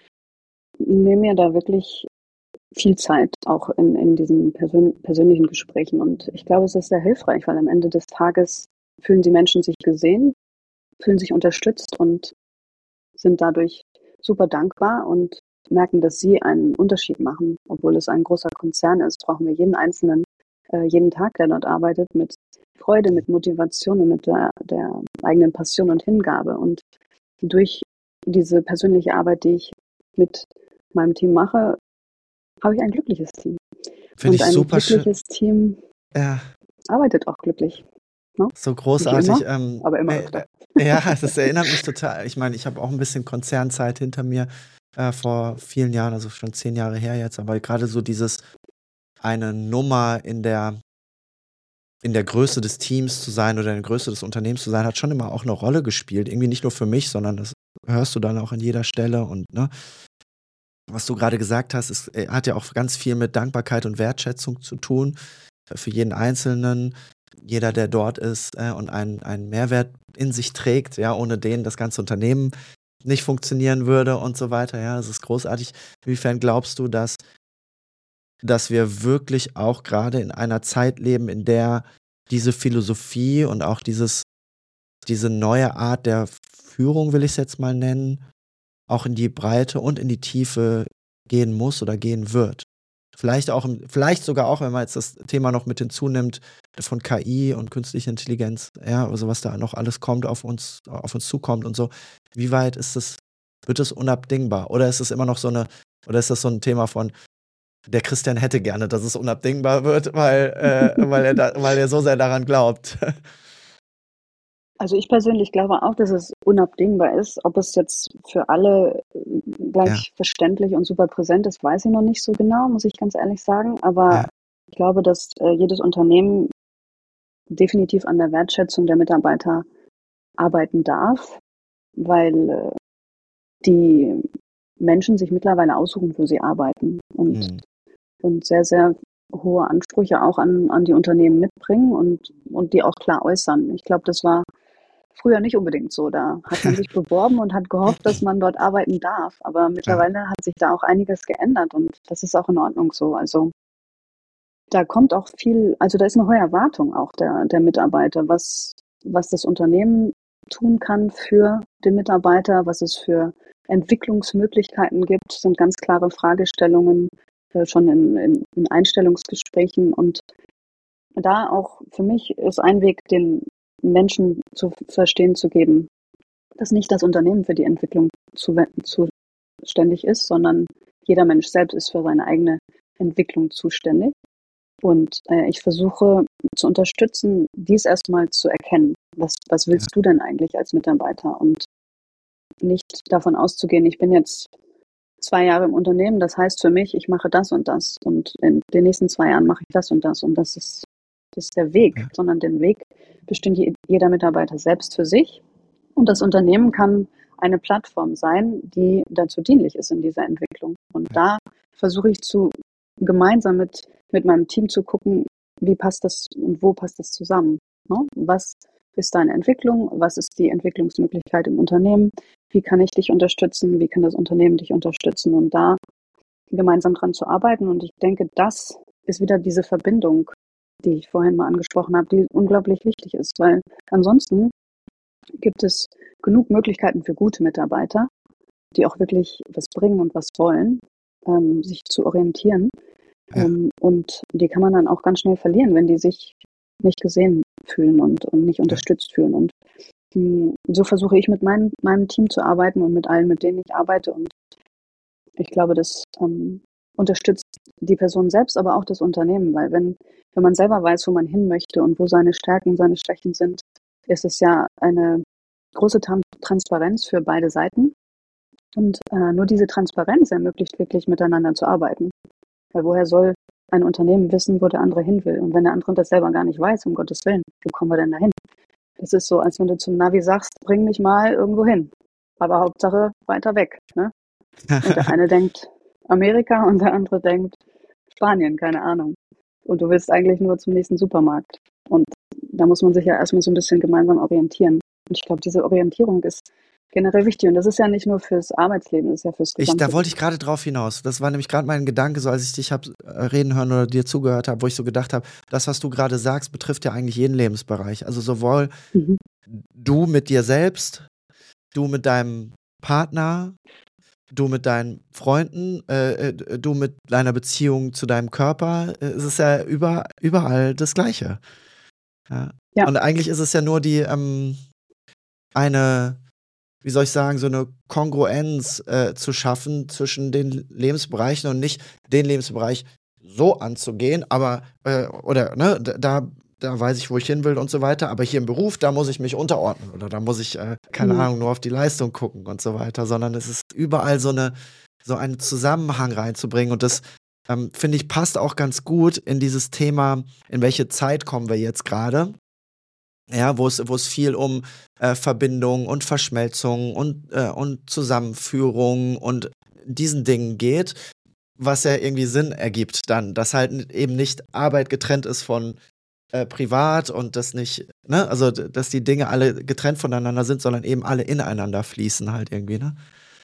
Speaker 1: nehme mir da wirklich viel Zeit auch in, in diesen persön persönlichen Gesprächen. Und ich glaube, es ist sehr hilfreich, weil am Ende des Tages fühlen die Menschen sich gesehen, fühlen sich unterstützt und sind dadurch super dankbar und merken, dass sie einen Unterschied machen. Obwohl es ein großer Konzern ist, brauchen wir jeden Einzelnen, äh, jeden Tag, der dort arbeitet, mit Freude, mit Motivation und mit der, der eigenen Passion und Hingabe. Und durch diese persönliche Arbeit, die ich mit meinem Team mache, habe ich ein glückliches Team.
Speaker 2: Finde
Speaker 1: Und
Speaker 2: ich
Speaker 1: ein
Speaker 2: super schön.
Speaker 1: glückliches Team
Speaker 2: Ja,
Speaker 1: arbeitet auch glücklich. Ne?
Speaker 2: so großartig.
Speaker 1: Nicht immer,
Speaker 2: ähm,
Speaker 1: aber immer
Speaker 2: äh,
Speaker 1: öfter.
Speaker 2: äh, ja, das erinnert mich total. Ich meine, ich habe auch ein bisschen Konzernzeit hinter mir äh, vor vielen Jahren, also schon zehn Jahre her jetzt, aber gerade so dieses eine Nummer in der in der Größe des Teams zu sein oder in der Größe des Unternehmens zu sein, hat schon immer auch eine Rolle gespielt. Irgendwie nicht nur für mich, sondern das hörst du dann auch an jeder Stelle. Und ne, was du gerade gesagt hast, ist, äh, hat ja auch ganz viel mit Dankbarkeit und Wertschätzung zu tun. äh, Für jeden Einzelnen, jeder, der dort ist äh, und einen, einen Mehrwert in sich trägt, ja, ohne den das ganze Unternehmen nicht funktionieren würde und so weiter. Ja, es ist großartig. Inwiefern glaubst du, dass dass wir wirklich auch gerade in einer Zeit leben, in der diese Philosophie und auch dieses, diese neue Art der Führung, will ich es jetzt mal nennen, auch in die Breite und in die Tiefe gehen muss oder gehen wird. Vielleicht auch, im, vielleicht sogar auch, wenn man jetzt das Thema noch mit hinzunimmt von K I und künstlicher Intelligenz, ja, also was da noch alles kommt, auf uns, auf uns zukommt und so. Wie weit ist es wird es unabdingbar? Oder ist es immer noch so eine, oder ist das so ein Thema von, der Christian hätte gerne, dass es unabdingbar wird, weil, äh, weil, er da, weil er so sehr daran glaubt?
Speaker 1: Also ich persönlich glaube auch, dass es unabdingbar ist. Ob es jetzt für alle
Speaker 2: Ja,
Speaker 1: gleich verständlich und super präsent ist, weiß ich noch nicht so genau, muss ich ganz ehrlich sagen. Aber
Speaker 2: ja,
Speaker 1: ich glaube, dass äh, jedes Unternehmen definitiv an der Wertschätzung der Mitarbeiter arbeiten darf, weil äh, die Menschen sich mittlerweile aussuchen, wo sie arbeiten und,
Speaker 2: hm,
Speaker 1: und sehr, sehr hohe Ansprüche auch an, an die Unternehmen mitbringen und, und die auch klar äußern. Ich glaube, das war früher nicht unbedingt so. Da hat man sich beworben und hat gehofft, dass man dort arbeiten darf. Aber
Speaker 2: ja,
Speaker 1: mittlerweile hat sich da auch einiges geändert und das ist auch in Ordnung so. Also da kommt auch viel, also da ist eine hohe Erwartung auch der, der Mitarbeiter, was, was das Unternehmen tun kann für den Mitarbeiter, was es für Entwicklungsmöglichkeiten gibt, sind ganz klare Fragestellungen äh, schon in, in, in Einstellungsgesprächen. Und da auch für mich ist ein Weg, den Menschen zu verstehen zu geben, dass nicht das Unternehmen für die Entwicklung zu, zuständig ist, sondern jeder Mensch selbst ist für seine eigene Entwicklung zuständig. Und äh, ich versuche zu unterstützen, dies erstmal zu erkennen. Was, was
Speaker 2: ja,
Speaker 1: willst du denn eigentlich als Mitarbeiter? Und nicht davon auszugehen, ich bin jetzt zwei Jahre im Unternehmen, das heißt für mich, ich mache das und das. Und in den nächsten zwei Jahren mache ich das und das. Und das ist, das ist der Weg,
Speaker 2: ja,
Speaker 1: sondern den Weg bestimmt jeder Mitarbeiter selbst für sich. Und das Unternehmen kann eine Plattform sein, die dazu dienlich ist in dieser Entwicklung. Und
Speaker 2: ja,
Speaker 1: da versuche ich zu gemeinsam mit, mit meinem Team zu gucken, wie passt das und wo passt das zusammen. Ne? Was ist deine Entwicklung? Was ist die Entwicklungsmöglichkeit im Unternehmen? Wie kann ich dich unterstützen? Wie kann das Unternehmen dich unterstützen? Und da gemeinsam dran zu arbeiten. Und ich denke, das ist wieder diese Verbindung, die ich vorhin mal angesprochen habe, die unglaublich wichtig ist, weil ansonsten gibt es genug Möglichkeiten für gute Mitarbeiter, die auch wirklich was bringen und was wollen, ähm, sich zu orientieren.
Speaker 2: ja,
Speaker 1: Ähm, und die kann man dann auch ganz schnell verlieren, wenn die sich nicht gesehen fühlen und, und nicht
Speaker 2: ja,
Speaker 1: unterstützt fühlen. Und mh, so versuche ich mit mein, meinem Team zu arbeiten und mit allen, mit denen ich arbeite. Und ich glaube, das ähm, unterstützt die Person selbst, aber auch das Unternehmen, weil wenn, wenn man selber weiß, wo man hin möchte und wo seine Stärken, seine Schwächen sind, ist es ja eine große Tran- Transparenz für beide Seiten. Und äh, nur diese Transparenz ermöglicht wirklich miteinander zu arbeiten. Weil woher soll ein Unternehmen wissen, wo der andere hin will? Und wenn der andere das selber gar nicht weiß, um Gottes Willen, wo kommen wir denn da hin? Das ist so, als wenn du zum Navi sagst, bring mich mal irgendwo hin. Aber Hauptsache weiter weg. Ne? Und der eine denkt Amerika und der andere denkt Spanien, keine Ahnung. Und du willst eigentlich nur zum nächsten Supermarkt. Und da muss man sich ja erstmal so ein bisschen gemeinsam orientieren. Und ich glaube, diese Orientierung ist generell wichtig. Und das ist ja nicht nur fürs Arbeitsleben, das ist ja fürs
Speaker 2: Ich, da
Speaker 1: gesamte
Speaker 2: wollte ich
Speaker 1: Leben.
Speaker 2: gerade drauf hinaus. Das war nämlich gerade mein Gedanke, so als ich dich hab äh, reden hören oder dir zugehört habe, wo ich so gedacht habe, das, was du gerade sagst, betrifft ja eigentlich jeden Lebensbereich. Also sowohl
Speaker 1: Mhm.
Speaker 2: du mit dir selbst, du mit deinem Partner, du mit deinen Freunden, äh, äh, du mit deiner Beziehung zu deinem Körper. Äh, es ist ja über, überall das Gleiche. Ja.
Speaker 1: Ja,
Speaker 2: Und eigentlich ist es ja nur die ähm, eine, wie soll ich sagen, so eine Kongruenz äh, zu schaffen zwischen den Lebensbereichen und nicht den Lebensbereich so anzugehen, aber äh, oder ne, da, da da weiß ich, wo ich hin will und so weiter, aber hier im Beruf, da muss ich mich unterordnen oder da muss ich, äh, keine
Speaker 1: mhm.
Speaker 2: Ahnung, nur auf die Leistung gucken und so weiter, sondern es ist überall so eine, so einen Zusammenhang reinzubringen und das ähm, finde ich passt auch ganz gut in dieses Thema, in welche Zeit kommen wir jetzt gerade. Ja, wo es, wo es viel um äh, Verbindung und Verschmelzung und, äh, und Zusammenführung und diesen Dingen geht, was ja irgendwie Sinn ergibt dann, dass halt eben nicht Arbeit getrennt ist von äh, privat und das nicht, ne, also d- dass die Dinge alle getrennt voneinander sind, sondern eben alle ineinander fließen halt irgendwie, ne?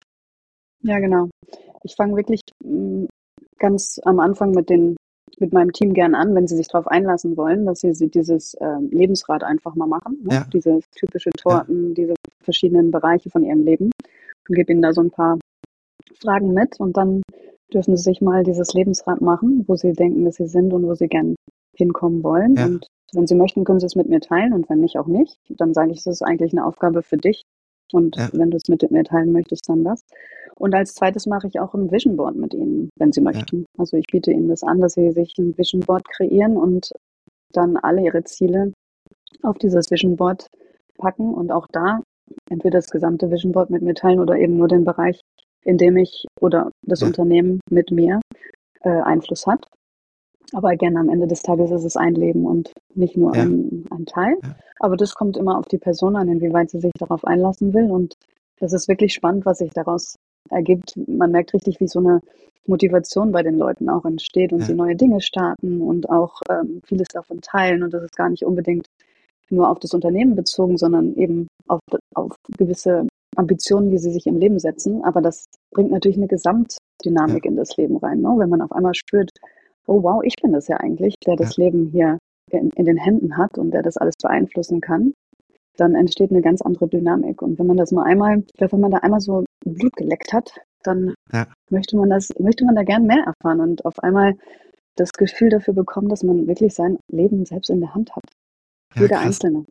Speaker 1: Ja, genau. Ich fange wirklich mm, ganz am Anfang mit den, mit meinem Team gern an, wenn sie sich darauf einlassen wollen, dass sie, sie dieses ähm, Lebensrad einfach mal machen, ne?
Speaker 2: Ja,
Speaker 1: Diese typische
Speaker 2: ja,
Speaker 1: Torten, diese verschiedenen Bereiche von ihrem Leben und gebe ihnen da so ein paar Fragen mit und dann dürfen sie sich mal dieses Lebensrad machen, wo sie denken, dass sie sind und wo sie gern hinkommen wollen.
Speaker 2: ja,
Speaker 1: Und wenn sie möchten, können sie es mit mir teilen und wenn nicht, auch nicht. Dann sage ich, es ist eigentlich eine Aufgabe für dich, Und
Speaker 2: Ja,
Speaker 1: wenn du es mit mir teilen möchtest, dann das. Und als zweites mache ich auch ein Vision Board mit ihnen, wenn sie
Speaker 2: ja,
Speaker 1: möchten. Also ich biete ihnen das an, dass sie sich ein Vision Board kreieren und dann alle ihre Ziele auf dieses Vision Board packen und auch da entweder das gesamte Vision Board mit mir teilen oder eben nur den Bereich, in dem ich oder das
Speaker 2: ja,
Speaker 1: Unternehmen mit mir äh, Einfluss hat. Aber gerne am Ende des Tages ist es ein Leben und nicht nur
Speaker 2: ja,
Speaker 1: ein, ein Teil.
Speaker 2: ja,
Speaker 1: Aber das kommt immer auf die Person an, inwieweit sie sich darauf einlassen will. Und das ist wirklich spannend, was sich daraus ergibt. Man merkt richtig, wie so eine Motivation bei den Leuten auch entsteht und sie
Speaker 2: ja,
Speaker 1: neue Dinge starten und auch ähm, vieles davon teilen. Und das ist gar nicht unbedingt nur auf das Unternehmen bezogen, sondern eben auf, auf gewisse Ambitionen, die sie sich im Leben setzen. Aber das bringt natürlich eine
Speaker 2: ja,
Speaker 1: Gesamtdynamik in das Leben rein, ne? Wenn man auf einmal spürt, oh wow, ich bin das ja eigentlich, der
Speaker 2: ja,
Speaker 1: das Leben hier in, in den Händen hat und der das alles beeinflussen kann, dann entsteht eine ganz andere Dynamik. Und wenn man das mal einmal, ich glaube, wenn man da einmal so Blut geleckt hat, dann
Speaker 2: ja,
Speaker 1: möchte man das, möchte man da gern mehr erfahren und auf einmal das Gefühl dafür bekommen, dass man wirklich sein Leben selbst in der Hand hat.
Speaker 2: ja,
Speaker 1: Jeder
Speaker 2: krass.
Speaker 1: Einzelne.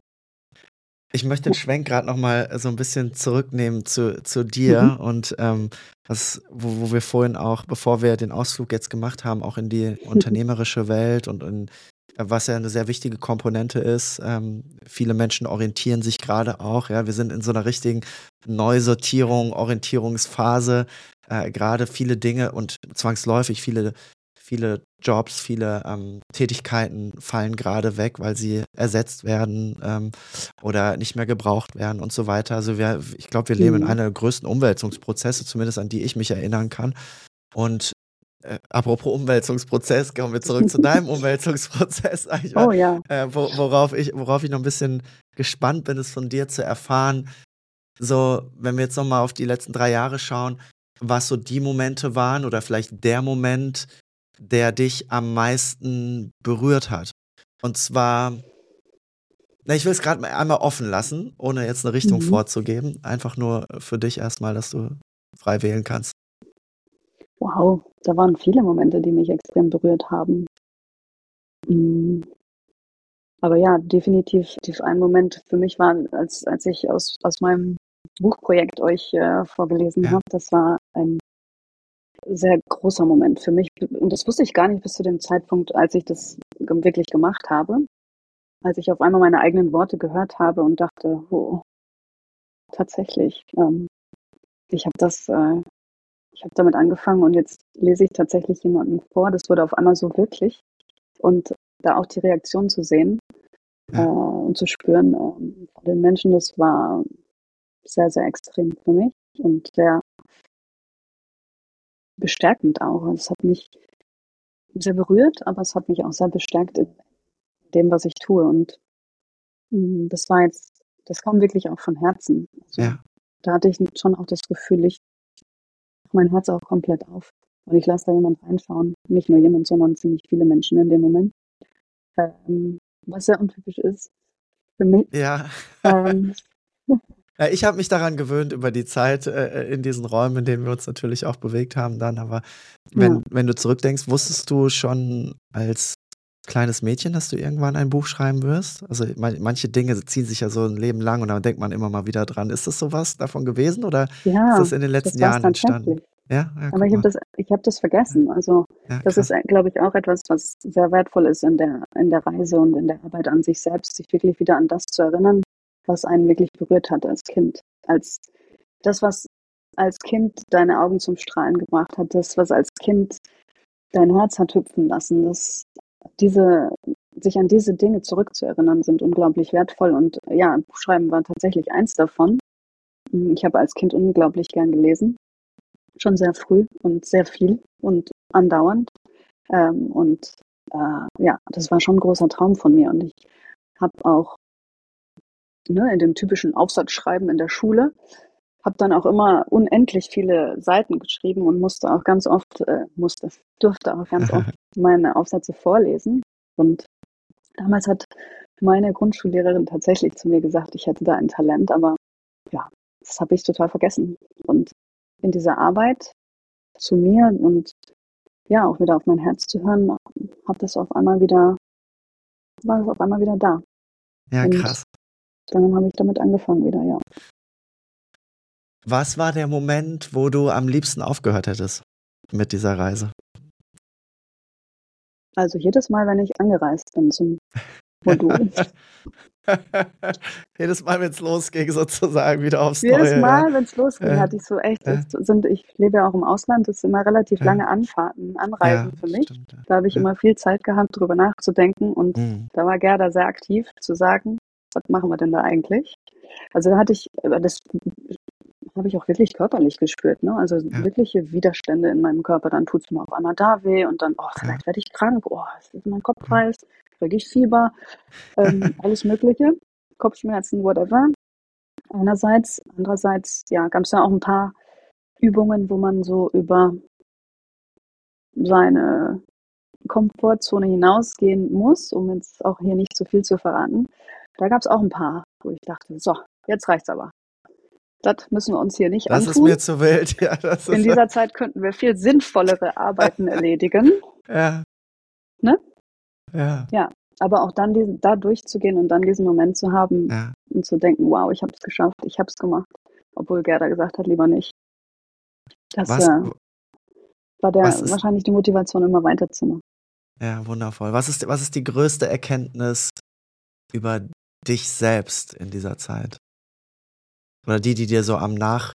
Speaker 2: Ich möchte den
Speaker 1: Ja.
Speaker 2: Schwenk gerade noch mal so ein bisschen zurücknehmen zu zu
Speaker 1: Mhm.
Speaker 2: dir und, ähm, was wo wo wir vorhin auch, bevor wir den Ausflug jetzt gemacht haben, auch in die unternehmerische Welt und in äh, was ja eine sehr wichtige Komponente ist. Ähm, viele Menschen orientieren sich gerade auch, ja, wir sind in so einer richtigen Neusortierung, Orientierungsphase, äh, grade viele Dinge und zwangsläufig viele viele Jobs, viele, ähm, Tätigkeiten fallen gerade weg, weil sie ersetzt werden, ähm oder nicht mehr gebraucht werden und so weiter. Also wir ich glaube, wir leben in
Speaker 1: Mhm.
Speaker 2: einer der größten Umwälzungsprozesse, zumindest an die ich mich erinnern kann. Und, äh, apropos Umwälzungsprozess, kommen wir zurück zu deinem Umwälzungsprozess, sage ich mal.
Speaker 1: Oh ja.
Speaker 2: Äh, wo worauf ich worauf ich noch ein bisschen gespannt bin, ist von dir zu erfahren, so, wenn wir jetzt noch mal auf die letzten drei Jahre schauen, was so die Momente waren oder vielleicht der Moment, der dich am meisten berührt hat. Und zwar na, ich will es grad mal einmal offen lassen, ohne jetzt 'ne Richtung
Speaker 1: Mhm.
Speaker 2: vorzugeben. Einfach nur für dich erst mal, dass du frei wählen kannst.
Speaker 1: Wow, da waren viele Momente, die mich extrem berührt haben. Hm, aber ja, definitiv tief ein Moment für mich war, als als ich aus aus meinem Buchprojekt euch, äh, vorgelesen
Speaker 2: Ja,
Speaker 1: habe. Das war ein sehr großer Moment für mich und das wusste ich gar nicht bis zu dem Zeitpunkt, als ich das ge wirklich gemacht habe, als ich auf einmal meine eigenen Worte gehört habe und dachte: „Oh, tatsächlich, ähm, ich habe das äh, ich habe damit angefangen und jetzt lese ich tatsächlich jemandem vor.“ Das wurde auf einmal so wirklich und da auch die Reaktion zu sehen, äh,
Speaker 2: ja,
Speaker 1: und zu spüren, ähm, von den Menschen, das war sehr, sehr extrem für mich und sehr bestärkend auch. Also, es hat mich sehr berührt, aber es hat mich auch sehr bestärkt in dem, was ich tue. Und hm, das war jetzt das kam wirklich auch von Herzen. Also,
Speaker 2: ja,
Speaker 1: da hatte ich schon auch das Gefühl, ich mache mein Herz auch komplett auf und ich lasse da jemand reinschauen. Nicht nur jemand, sondern ziemlich viele Menschen in dem Moment, ähm, was sehr untypisch ist für mich.
Speaker 2: ja.
Speaker 1: Ähm,
Speaker 2: Ja, ich habe mich daran gewöhnt über die Zeit, äh, äh, in diesen Räumen, in denen wir uns natürlich auch bewegt haben dann, aber
Speaker 1: ja,
Speaker 2: wenn wenn du zurückdenkst, wusstest du schon als kleines Mädchen, dass du irgendwann ein Buch schreiben wirst? Also, man manche Dinge ziehen sich ja so 'n Leben lang und dann denkt man immer mal wieder dran. Ist das so was davon gewesen oder ist
Speaker 1: ja,
Speaker 2: das in den letzten
Speaker 1: das war's
Speaker 2: Jahren entstanden?
Speaker 1: tatsächlich.
Speaker 2: Ja? Ja,
Speaker 1: Aber
Speaker 2: guck
Speaker 1: ich habe
Speaker 2: mal.
Speaker 1: das ich habe das
Speaker 2: Ja,
Speaker 1: vergessen. Also,
Speaker 2: ja,
Speaker 1: das ist,
Speaker 2: krass.
Speaker 1: äh, glaube ich, auch etwas, was sehr wertvoll ist in der in der Reise und in der Arbeit an sich selbst, sich wirklich wieder an das zu erinnern, was einen wirklich berührt hat als Kind. Als das, was als Kind deine Augen zum Strahlen gebracht hat, das, was als Kind dein Herz hat hüpfen lassen, das diese sich an diese Dinge zurückzuerinnern, sind unglaublich wertvoll und ja, Buchschreiben war tatsächlich eins davon. Hm, ich habe als Kind unglaublich gern gelesen, schon sehr früh und sehr viel und andauernd. Ähm, und äh, ja, das war schon 'n großer Traum von mir und ich habe auch, ne, in dem typischen Aufsatzschreiben in der Schule habe dann auch immer unendlich viele Seiten geschrieben und musste auch ganz oft äh, musste durfte auch ganz oft meine Aufsätze vorlesen. Und damals hat meine Grundschullehrerin tatsächlich zu mir gesagt, ich hätte da ein Talent, aber ja, das habe ich total vergessen. Und in dieser Arbeit zu mir und ja, auch wieder auf mein Herz zu hören, hat das auf einmal wieder war es auf einmal wieder da.
Speaker 2: Ja,
Speaker 1: Und
Speaker 2: krass.
Speaker 1: dann habe ich damit angefangen wieder, ja.
Speaker 2: Was war der Moment, wo du am liebsten aufgehört hättest mit dieser Reise?
Speaker 1: Also jedes Mal, wenn ich angereist bin zum Modul.
Speaker 2: Jedes Mal, wenn es losging, sozusagen wieder aufs
Speaker 1: Jedes
Speaker 2: Neue, ja.
Speaker 1: Mal, wenn es losging,
Speaker 2: Ja,
Speaker 1: hatte ich so echt,
Speaker 2: ja,
Speaker 1: es sind, ich lebe ja auch im Ausland, das sind immer relativ
Speaker 2: ja,
Speaker 1: lange Anfahrten,
Speaker 2: ja,
Speaker 1: Anreisen für mich.
Speaker 2: stimmt. Ja.
Speaker 1: Da habe ich
Speaker 2: Ja.
Speaker 1: immer viel Zeit gehabt, drüber nachzudenken und
Speaker 2: Mhm.
Speaker 1: da war Gerda sehr aktiv zu sagen, was machen wir denn da eigentlich? Also da hatte ich, aber das habe ich auch wirklich körperlich gespürt, ne? Also
Speaker 2: Ja,
Speaker 1: wirkliche Widerstände in meinem Körper. Dann tut es mir auf einmal da weh und dann, oh,
Speaker 2: ja,
Speaker 1: vielleicht werde ich krank, oh, es ist mein Kopf
Speaker 2: ja.
Speaker 1: heiß, kriege ich Fieber, ähm, alles Mögliche, Kopfschmerzen, whatever. Einerseits, andererseits, ja, gab es ja auch ein paar Übungen, wo man so über seine Komfortzone hinausgehen muss, um jetzt auch hier nicht zu viel zu verraten. Da gab es auch ein paar, wo ich dachte, so, jetzt reicht's aber. Das müssen wir uns hier nicht
Speaker 2: Das ist
Speaker 1: antun.
Speaker 2: mir zu wild, ja, das
Speaker 1: In
Speaker 2: ist,
Speaker 1: dieser Zeit könnten wir viel sinnvollere Arbeiten erledigen,
Speaker 2: ja,
Speaker 1: ne?
Speaker 2: ja,
Speaker 1: Ja, aber auch dann diesen, da durchzugehen und dann diesen Moment zu haben
Speaker 2: ja.
Speaker 1: und zu denken, wow, ich habe es geschafft, ich habe es gemacht, obwohl Gerda gesagt hat, lieber nicht. Das
Speaker 2: Was,
Speaker 1: äh, war der
Speaker 2: was ist,
Speaker 1: wahrscheinlich die Motivation, immer weiterzumachen.
Speaker 2: ja, wundervoll. Was ist, was ist die größte Erkenntnis über dich selbst in dieser Zeit? Oder die, die dir so am Nach,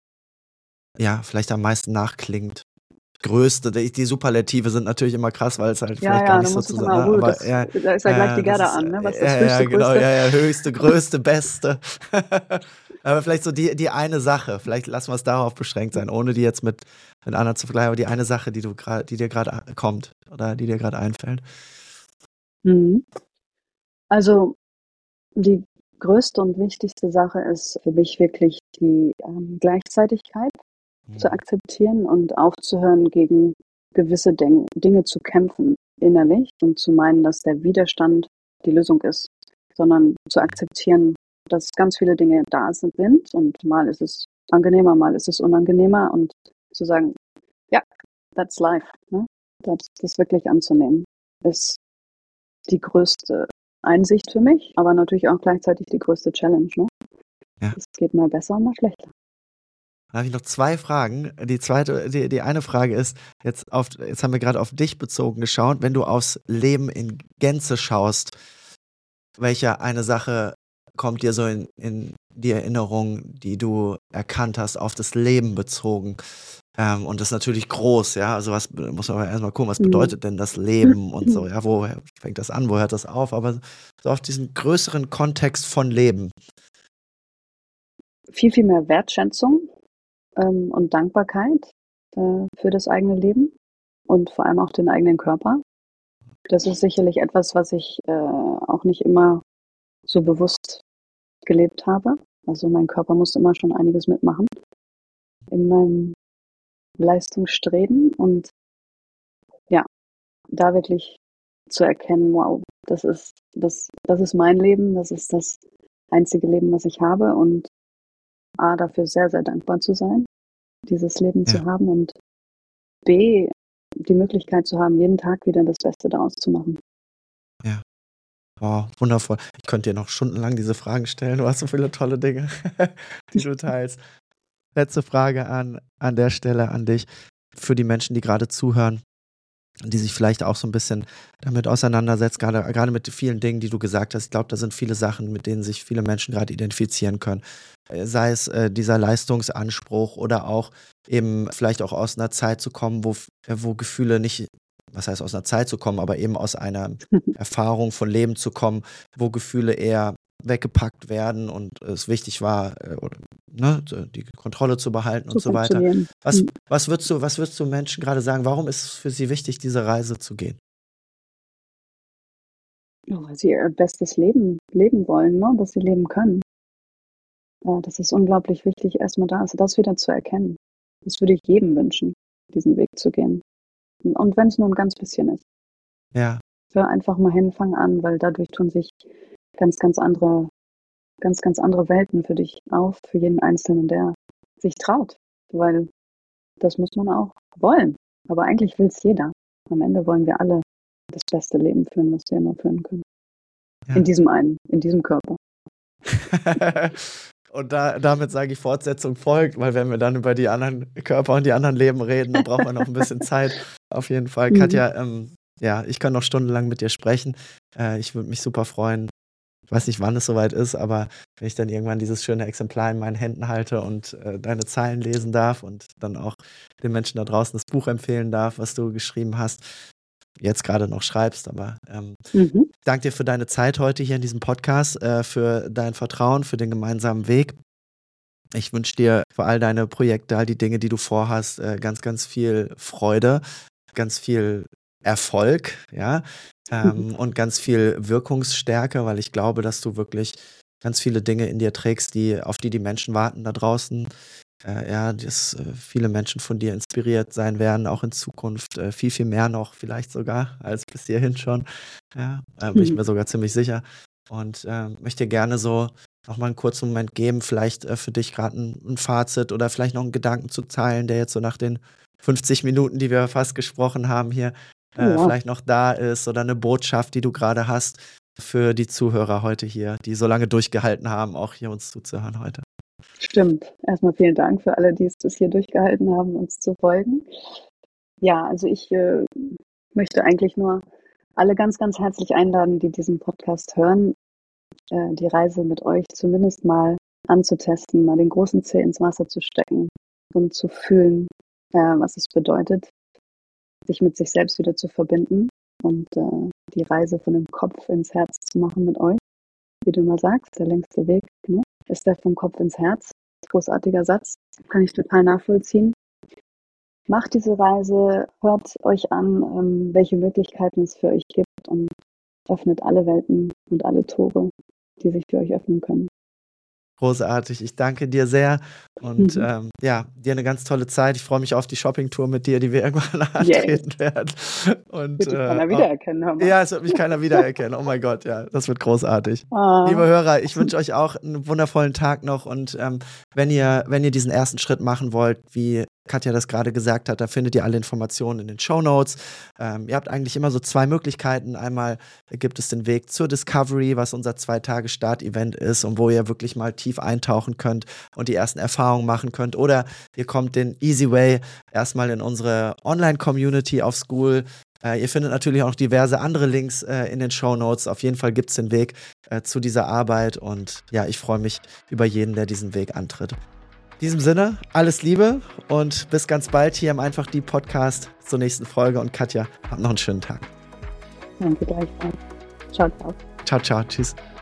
Speaker 2: ja, vielleicht am meisten nachklingt? Größte, die, die Superlative sind natürlich immer krass, weil es halt
Speaker 1: Ja,
Speaker 2: vielleicht gar
Speaker 1: ja, da
Speaker 2: nicht so
Speaker 1: muss ich
Speaker 2: zusammen,
Speaker 1: immer,
Speaker 2: ne?
Speaker 1: uh,
Speaker 2: Aber
Speaker 1: das,
Speaker 2: ja,
Speaker 1: da ist ja gleich die
Speaker 2: äh, das
Speaker 1: Gerda
Speaker 2: ist,
Speaker 1: an, ne? Was ist
Speaker 2: ja,
Speaker 1: das
Speaker 2: ja,
Speaker 1: höchste,
Speaker 2: genau,
Speaker 1: größte?
Speaker 2: ja, ja, höchste, größte, beste. Aber vielleicht so die, die eine Sache, vielleicht lassen wir es darauf beschränkt sein, ohne die jetzt mit, mit anderen zu vergleichen, aber die eine Sache, die du gerade, die dir gerade kommt oder die dir gerade einfällt.
Speaker 1: Mhm. Also die größte und wichtigste Sache ist für mich wirklich die ähm, Gleichzeitigkeit zu
Speaker 2: Mhm.
Speaker 1: akzeptieren und aufzuhören, gegen gewisse Ding- Dinge zu kämpfen innerlich und zu meinen, dass der Widerstand die Lösung ist, sondern zu akzeptieren, dass ganz viele Dinge da sind und mal ist es angenehmer, mal ist es unangenehmer und zu sagen, ja, that's life. Ne? Das, das wirklich anzunehmen, ist die größte Einsicht für mich, aber natürlich auch gleichzeitig die größte Challenge. Ne?
Speaker 2: Ja.
Speaker 1: Es geht mal besser und mal schlechter.
Speaker 2: Da habe ich noch zwei Fragen. Die zweite, die, die eine Frage ist, jetzt auf, jetzt haben wir gerade auf dich bezogen geschaut, wenn du aufs Leben in Gänze schaust, welche eine Sache kommt dir so in, in die Erinnerung, die du erkannt hast, auf das Leben bezogen? Ähm, und das ist natürlich groß, ja. Also was muss man aber erstmal gucken, was bedeutet denn das Leben und so, ja, wo fängt das an, wo hört das auf? Aber so auf diesen größeren Kontext von Leben.
Speaker 1: Viel, viel mehr Wertschätzung ähm, und Dankbarkeit äh, für das eigene Leben und vor allem auch den eigenen Körper. Das ist sicherlich etwas, was ich äh, auch nicht immer so bewusst gelebt habe. Also mein Körper muss immer schon einiges mitmachen in meinem Leistungsstreben und ja, da wirklich zu erkennen, wow, das ist das, das ist mein Leben, das ist das einzige Leben, was ich habe und A, dafür sehr, sehr dankbar zu sein, dieses Leben
Speaker 2: Ja.
Speaker 1: zu haben und B, die Möglichkeit zu haben, jeden Tag wieder das Beste daraus zu machen.
Speaker 2: Ja. Wow, wundervoll. Ich könnte dir noch stundenlang diese Fragen stellen. Du hast so viele tolle Dinge, die du teilst. Letzte Frage an, an der Stelle an dich. Für die Menschen, die gerade zuhören, die sich vielleicht auch so ein bisschen damit auseinandersetzen, gerade, gerade mit vielen Dingen, die du gesagt hast. Ich glaube, da sind viele Sachen, mit denen sich viele Menschen gerade identifizieren können. Sei es äh, dieser Leistungsanspruch oder auch eben vielleicht auch aus einer Zeit zu kommen, wo, wo Gefühle nicht, was heißt aus einer Zeit zu kommen, aber eben aus einer Erfahrung von Leben zu kommen, wo Gefühle eher weggepackt werden und es wichtig war, äh, oder, ne, die Kontrolle zu behalten
Speaker 1: Zu
Speaker 2: und so weiter.
Speaker 1: funktionieren.
Speaker 2: Was,
Speaker 1: Mhm.
Speaker 2: was würdest du, was würdest du Menschen gerade sagen? Warum ist es für sie wichtig, diese Reise zu gehen?
Speaker 1: Ja, weil sie ihr bestes Leben leben wollen, ne? Dass sie leben können. Ja, das ist unglaublich wichtig, erstmal da ist, das wieder zu erkennen. Das würde ich jedem wünschen, diesen Weg zu gehen. Und wenn es nur ein ganz bisschen ist.
Speaker 2: Ja,
Speaker 1: Hör einfach mal hin, fang an, weil dadurch tun sich ganz, ganz andere, ganz, ganz andere Welten für dich auf, für jeden Einzelnen, der sich traut. Weil das muss man auch wollen. Aber eigentlich will es jeder. Am Ende wollen wir alle das beste Leben führen, was wir nur führen können.
Speaker 2: ja.
Speaker 1: In diesem einen, in diesem Körper.
Speaker 2: Und da, damit sage ich, Fortsetzung folgt, weil wenn wir dann über die anderen Körper und die anderen Leben reden, dann braucht man noch ein bisschen Zeit. Auf jeden Fall.
Speaker 1: Mhm.
Speaker 2: Katja, ähm, ja, ich kann noch stundenlang mit dir sprechen. Äh, ich würde mich super freuen. Ich weiß nicht, wann es soweit ist, aber wenn ich dann irgendwann dieses schöne Exemplar in meinen Händen halte und äh, deine Zeilen lesen darf und dann auch den Menschen da draußen das Buch empfehlen darf, was du geschrieben hast, jetzt gerade noch schreibst, aber ähm,
Speaker 1: Mhm.
Speaker 2: ich danke dir für deine Zeit heute hier in diesem Podcast, äh, für dein Vertrauen, für den gemeinsamen Weg. Ich wünsche dir für all deine Projekte, all die Dinge, die du vorhast, äh, ganz, ganz viel Freude, ganz viel Erfolg, ja, ähm,
Speaker 1: Mhm.
Speaker 2: und ganz viel Wirkungsstärke, weil ich glaube, dass du wirklich ganz viele Dinge in dir trägst, die, auf die die Menschen warten da draußen. Äh, ja, dass äh, viele Menschen von dir inspiriert sein werden, auch in Zukunft, äh, viel, viel mehr noch, vielleicht sogar, als bis hierhin schon. Ja, äh, bin ich
Speaker 1: Mhm.
Speaker 2: mir sogar ziemlich sicher. Und äh, möchte dir gerne so noch mal einen kurzen Moment geben, vielleicht äh, für dich gerade ein, ein Fazit oder vielleicht noch einen Gedanken zu teilen, der jetzt so nach den fünfzig Minuten, die wir fast gesprochen haben hier,
Speaker 1: Oh,
Speaker 2: äh,
Speaker 1: wow.
Speaker 2: vielleicht noch da ist oder eine Botschaft, die du gerade hast für die Zuhörer heute hier, die so lange durchgehalten haben, auch hier uns zuzuhören heute.
Speaker 1: Stimmt. Erstmal vielen Dank für alle, die es bis hier durchgehalten haben, uns zu folgen. Ja, also ich äh, möchte eigentlich nur alle ganz, ganz herzlich einladen, die diesen Podcast hören, äh, die Reise mit euch zumindest mal anzutesten, mal den großen Zeh ins Wasser zu stecken und zu fühlen, äh, was es bedeutet, sich mit sich selbst wieder zu verbinden und äh, die Reise von dem Kopf ins Herz zu machen mit euch. Wie du immer sagst, der längste Weg, ne, ist der vom Kopf ins Herz. Großartiger Satz, kann ich total nachvollziehen. Macht diese Reise, hört euch an, ähm, welche Möglichkeiten es für euch gibt und öffnet alle Welten und alle Tore, die sich für euch öffnen können.
Speaker 2: Großartig. Ich danke dir sehr und
Speaker 1: Mhm.
Speaker 2: ähm, ja, dir eine ganz tolle Zeit. Ich freue mich auf die Shoppingtour mit dir, die wir irgendwann
Speaker 1: Yay.
Speaker 2: antreten werden. Und
Speaker 1: Wird dich
Speaker 2: äh,
Speaker 1: keiner
Speaker 2: auch,
Speaker 1: wiedererkennen, hör mal.
Speaker 2: ja, es wird mich keiner wiedererkennen. Oh mein Gott, ja, das wird großartig.
Speaker 1: Ah.
Speaker 2: Liebe Hörer, ich wünsche euch auch einen wundervollen Tag noch und ähm, wenn ihr, wenn ihr diesen ersten Schritt machen wollt, wie Katja das gerade gesagt hat, da findet ihr alle Informationen in den Shownotes. Ähm, ihr habt eigentlich immer so zwei Möglichkeiten. Einmal gibt es den Weg zur Discovery, was unser Zwei-Tage-Start-Event ist und wo ihr wirklich mal tief eintauchen könnt und die ersten Erfahrungen machen könnt. Oder ihr kommt den Easy Way erstmal in unsere Online-Community auf School. Äh, ihr findet natürlich auch noch diverse andere Links äh, in den Shownotes. Auf jeden Fall gibt es den Weg äh, zu dieser Arbeit und ja, ich freue mich über jeden, der diesen Weg antritt. In diesem Sinne, alles Liebe und bis ganz bald hier im Einfach die Podcast zur nächsten Folge. Und Katja, habt noch einen schönen Tag.
Speaker 1: Danke gleichfalls. Ciao, ciao.
Speaker 2: Ciao, ciao, tschüss.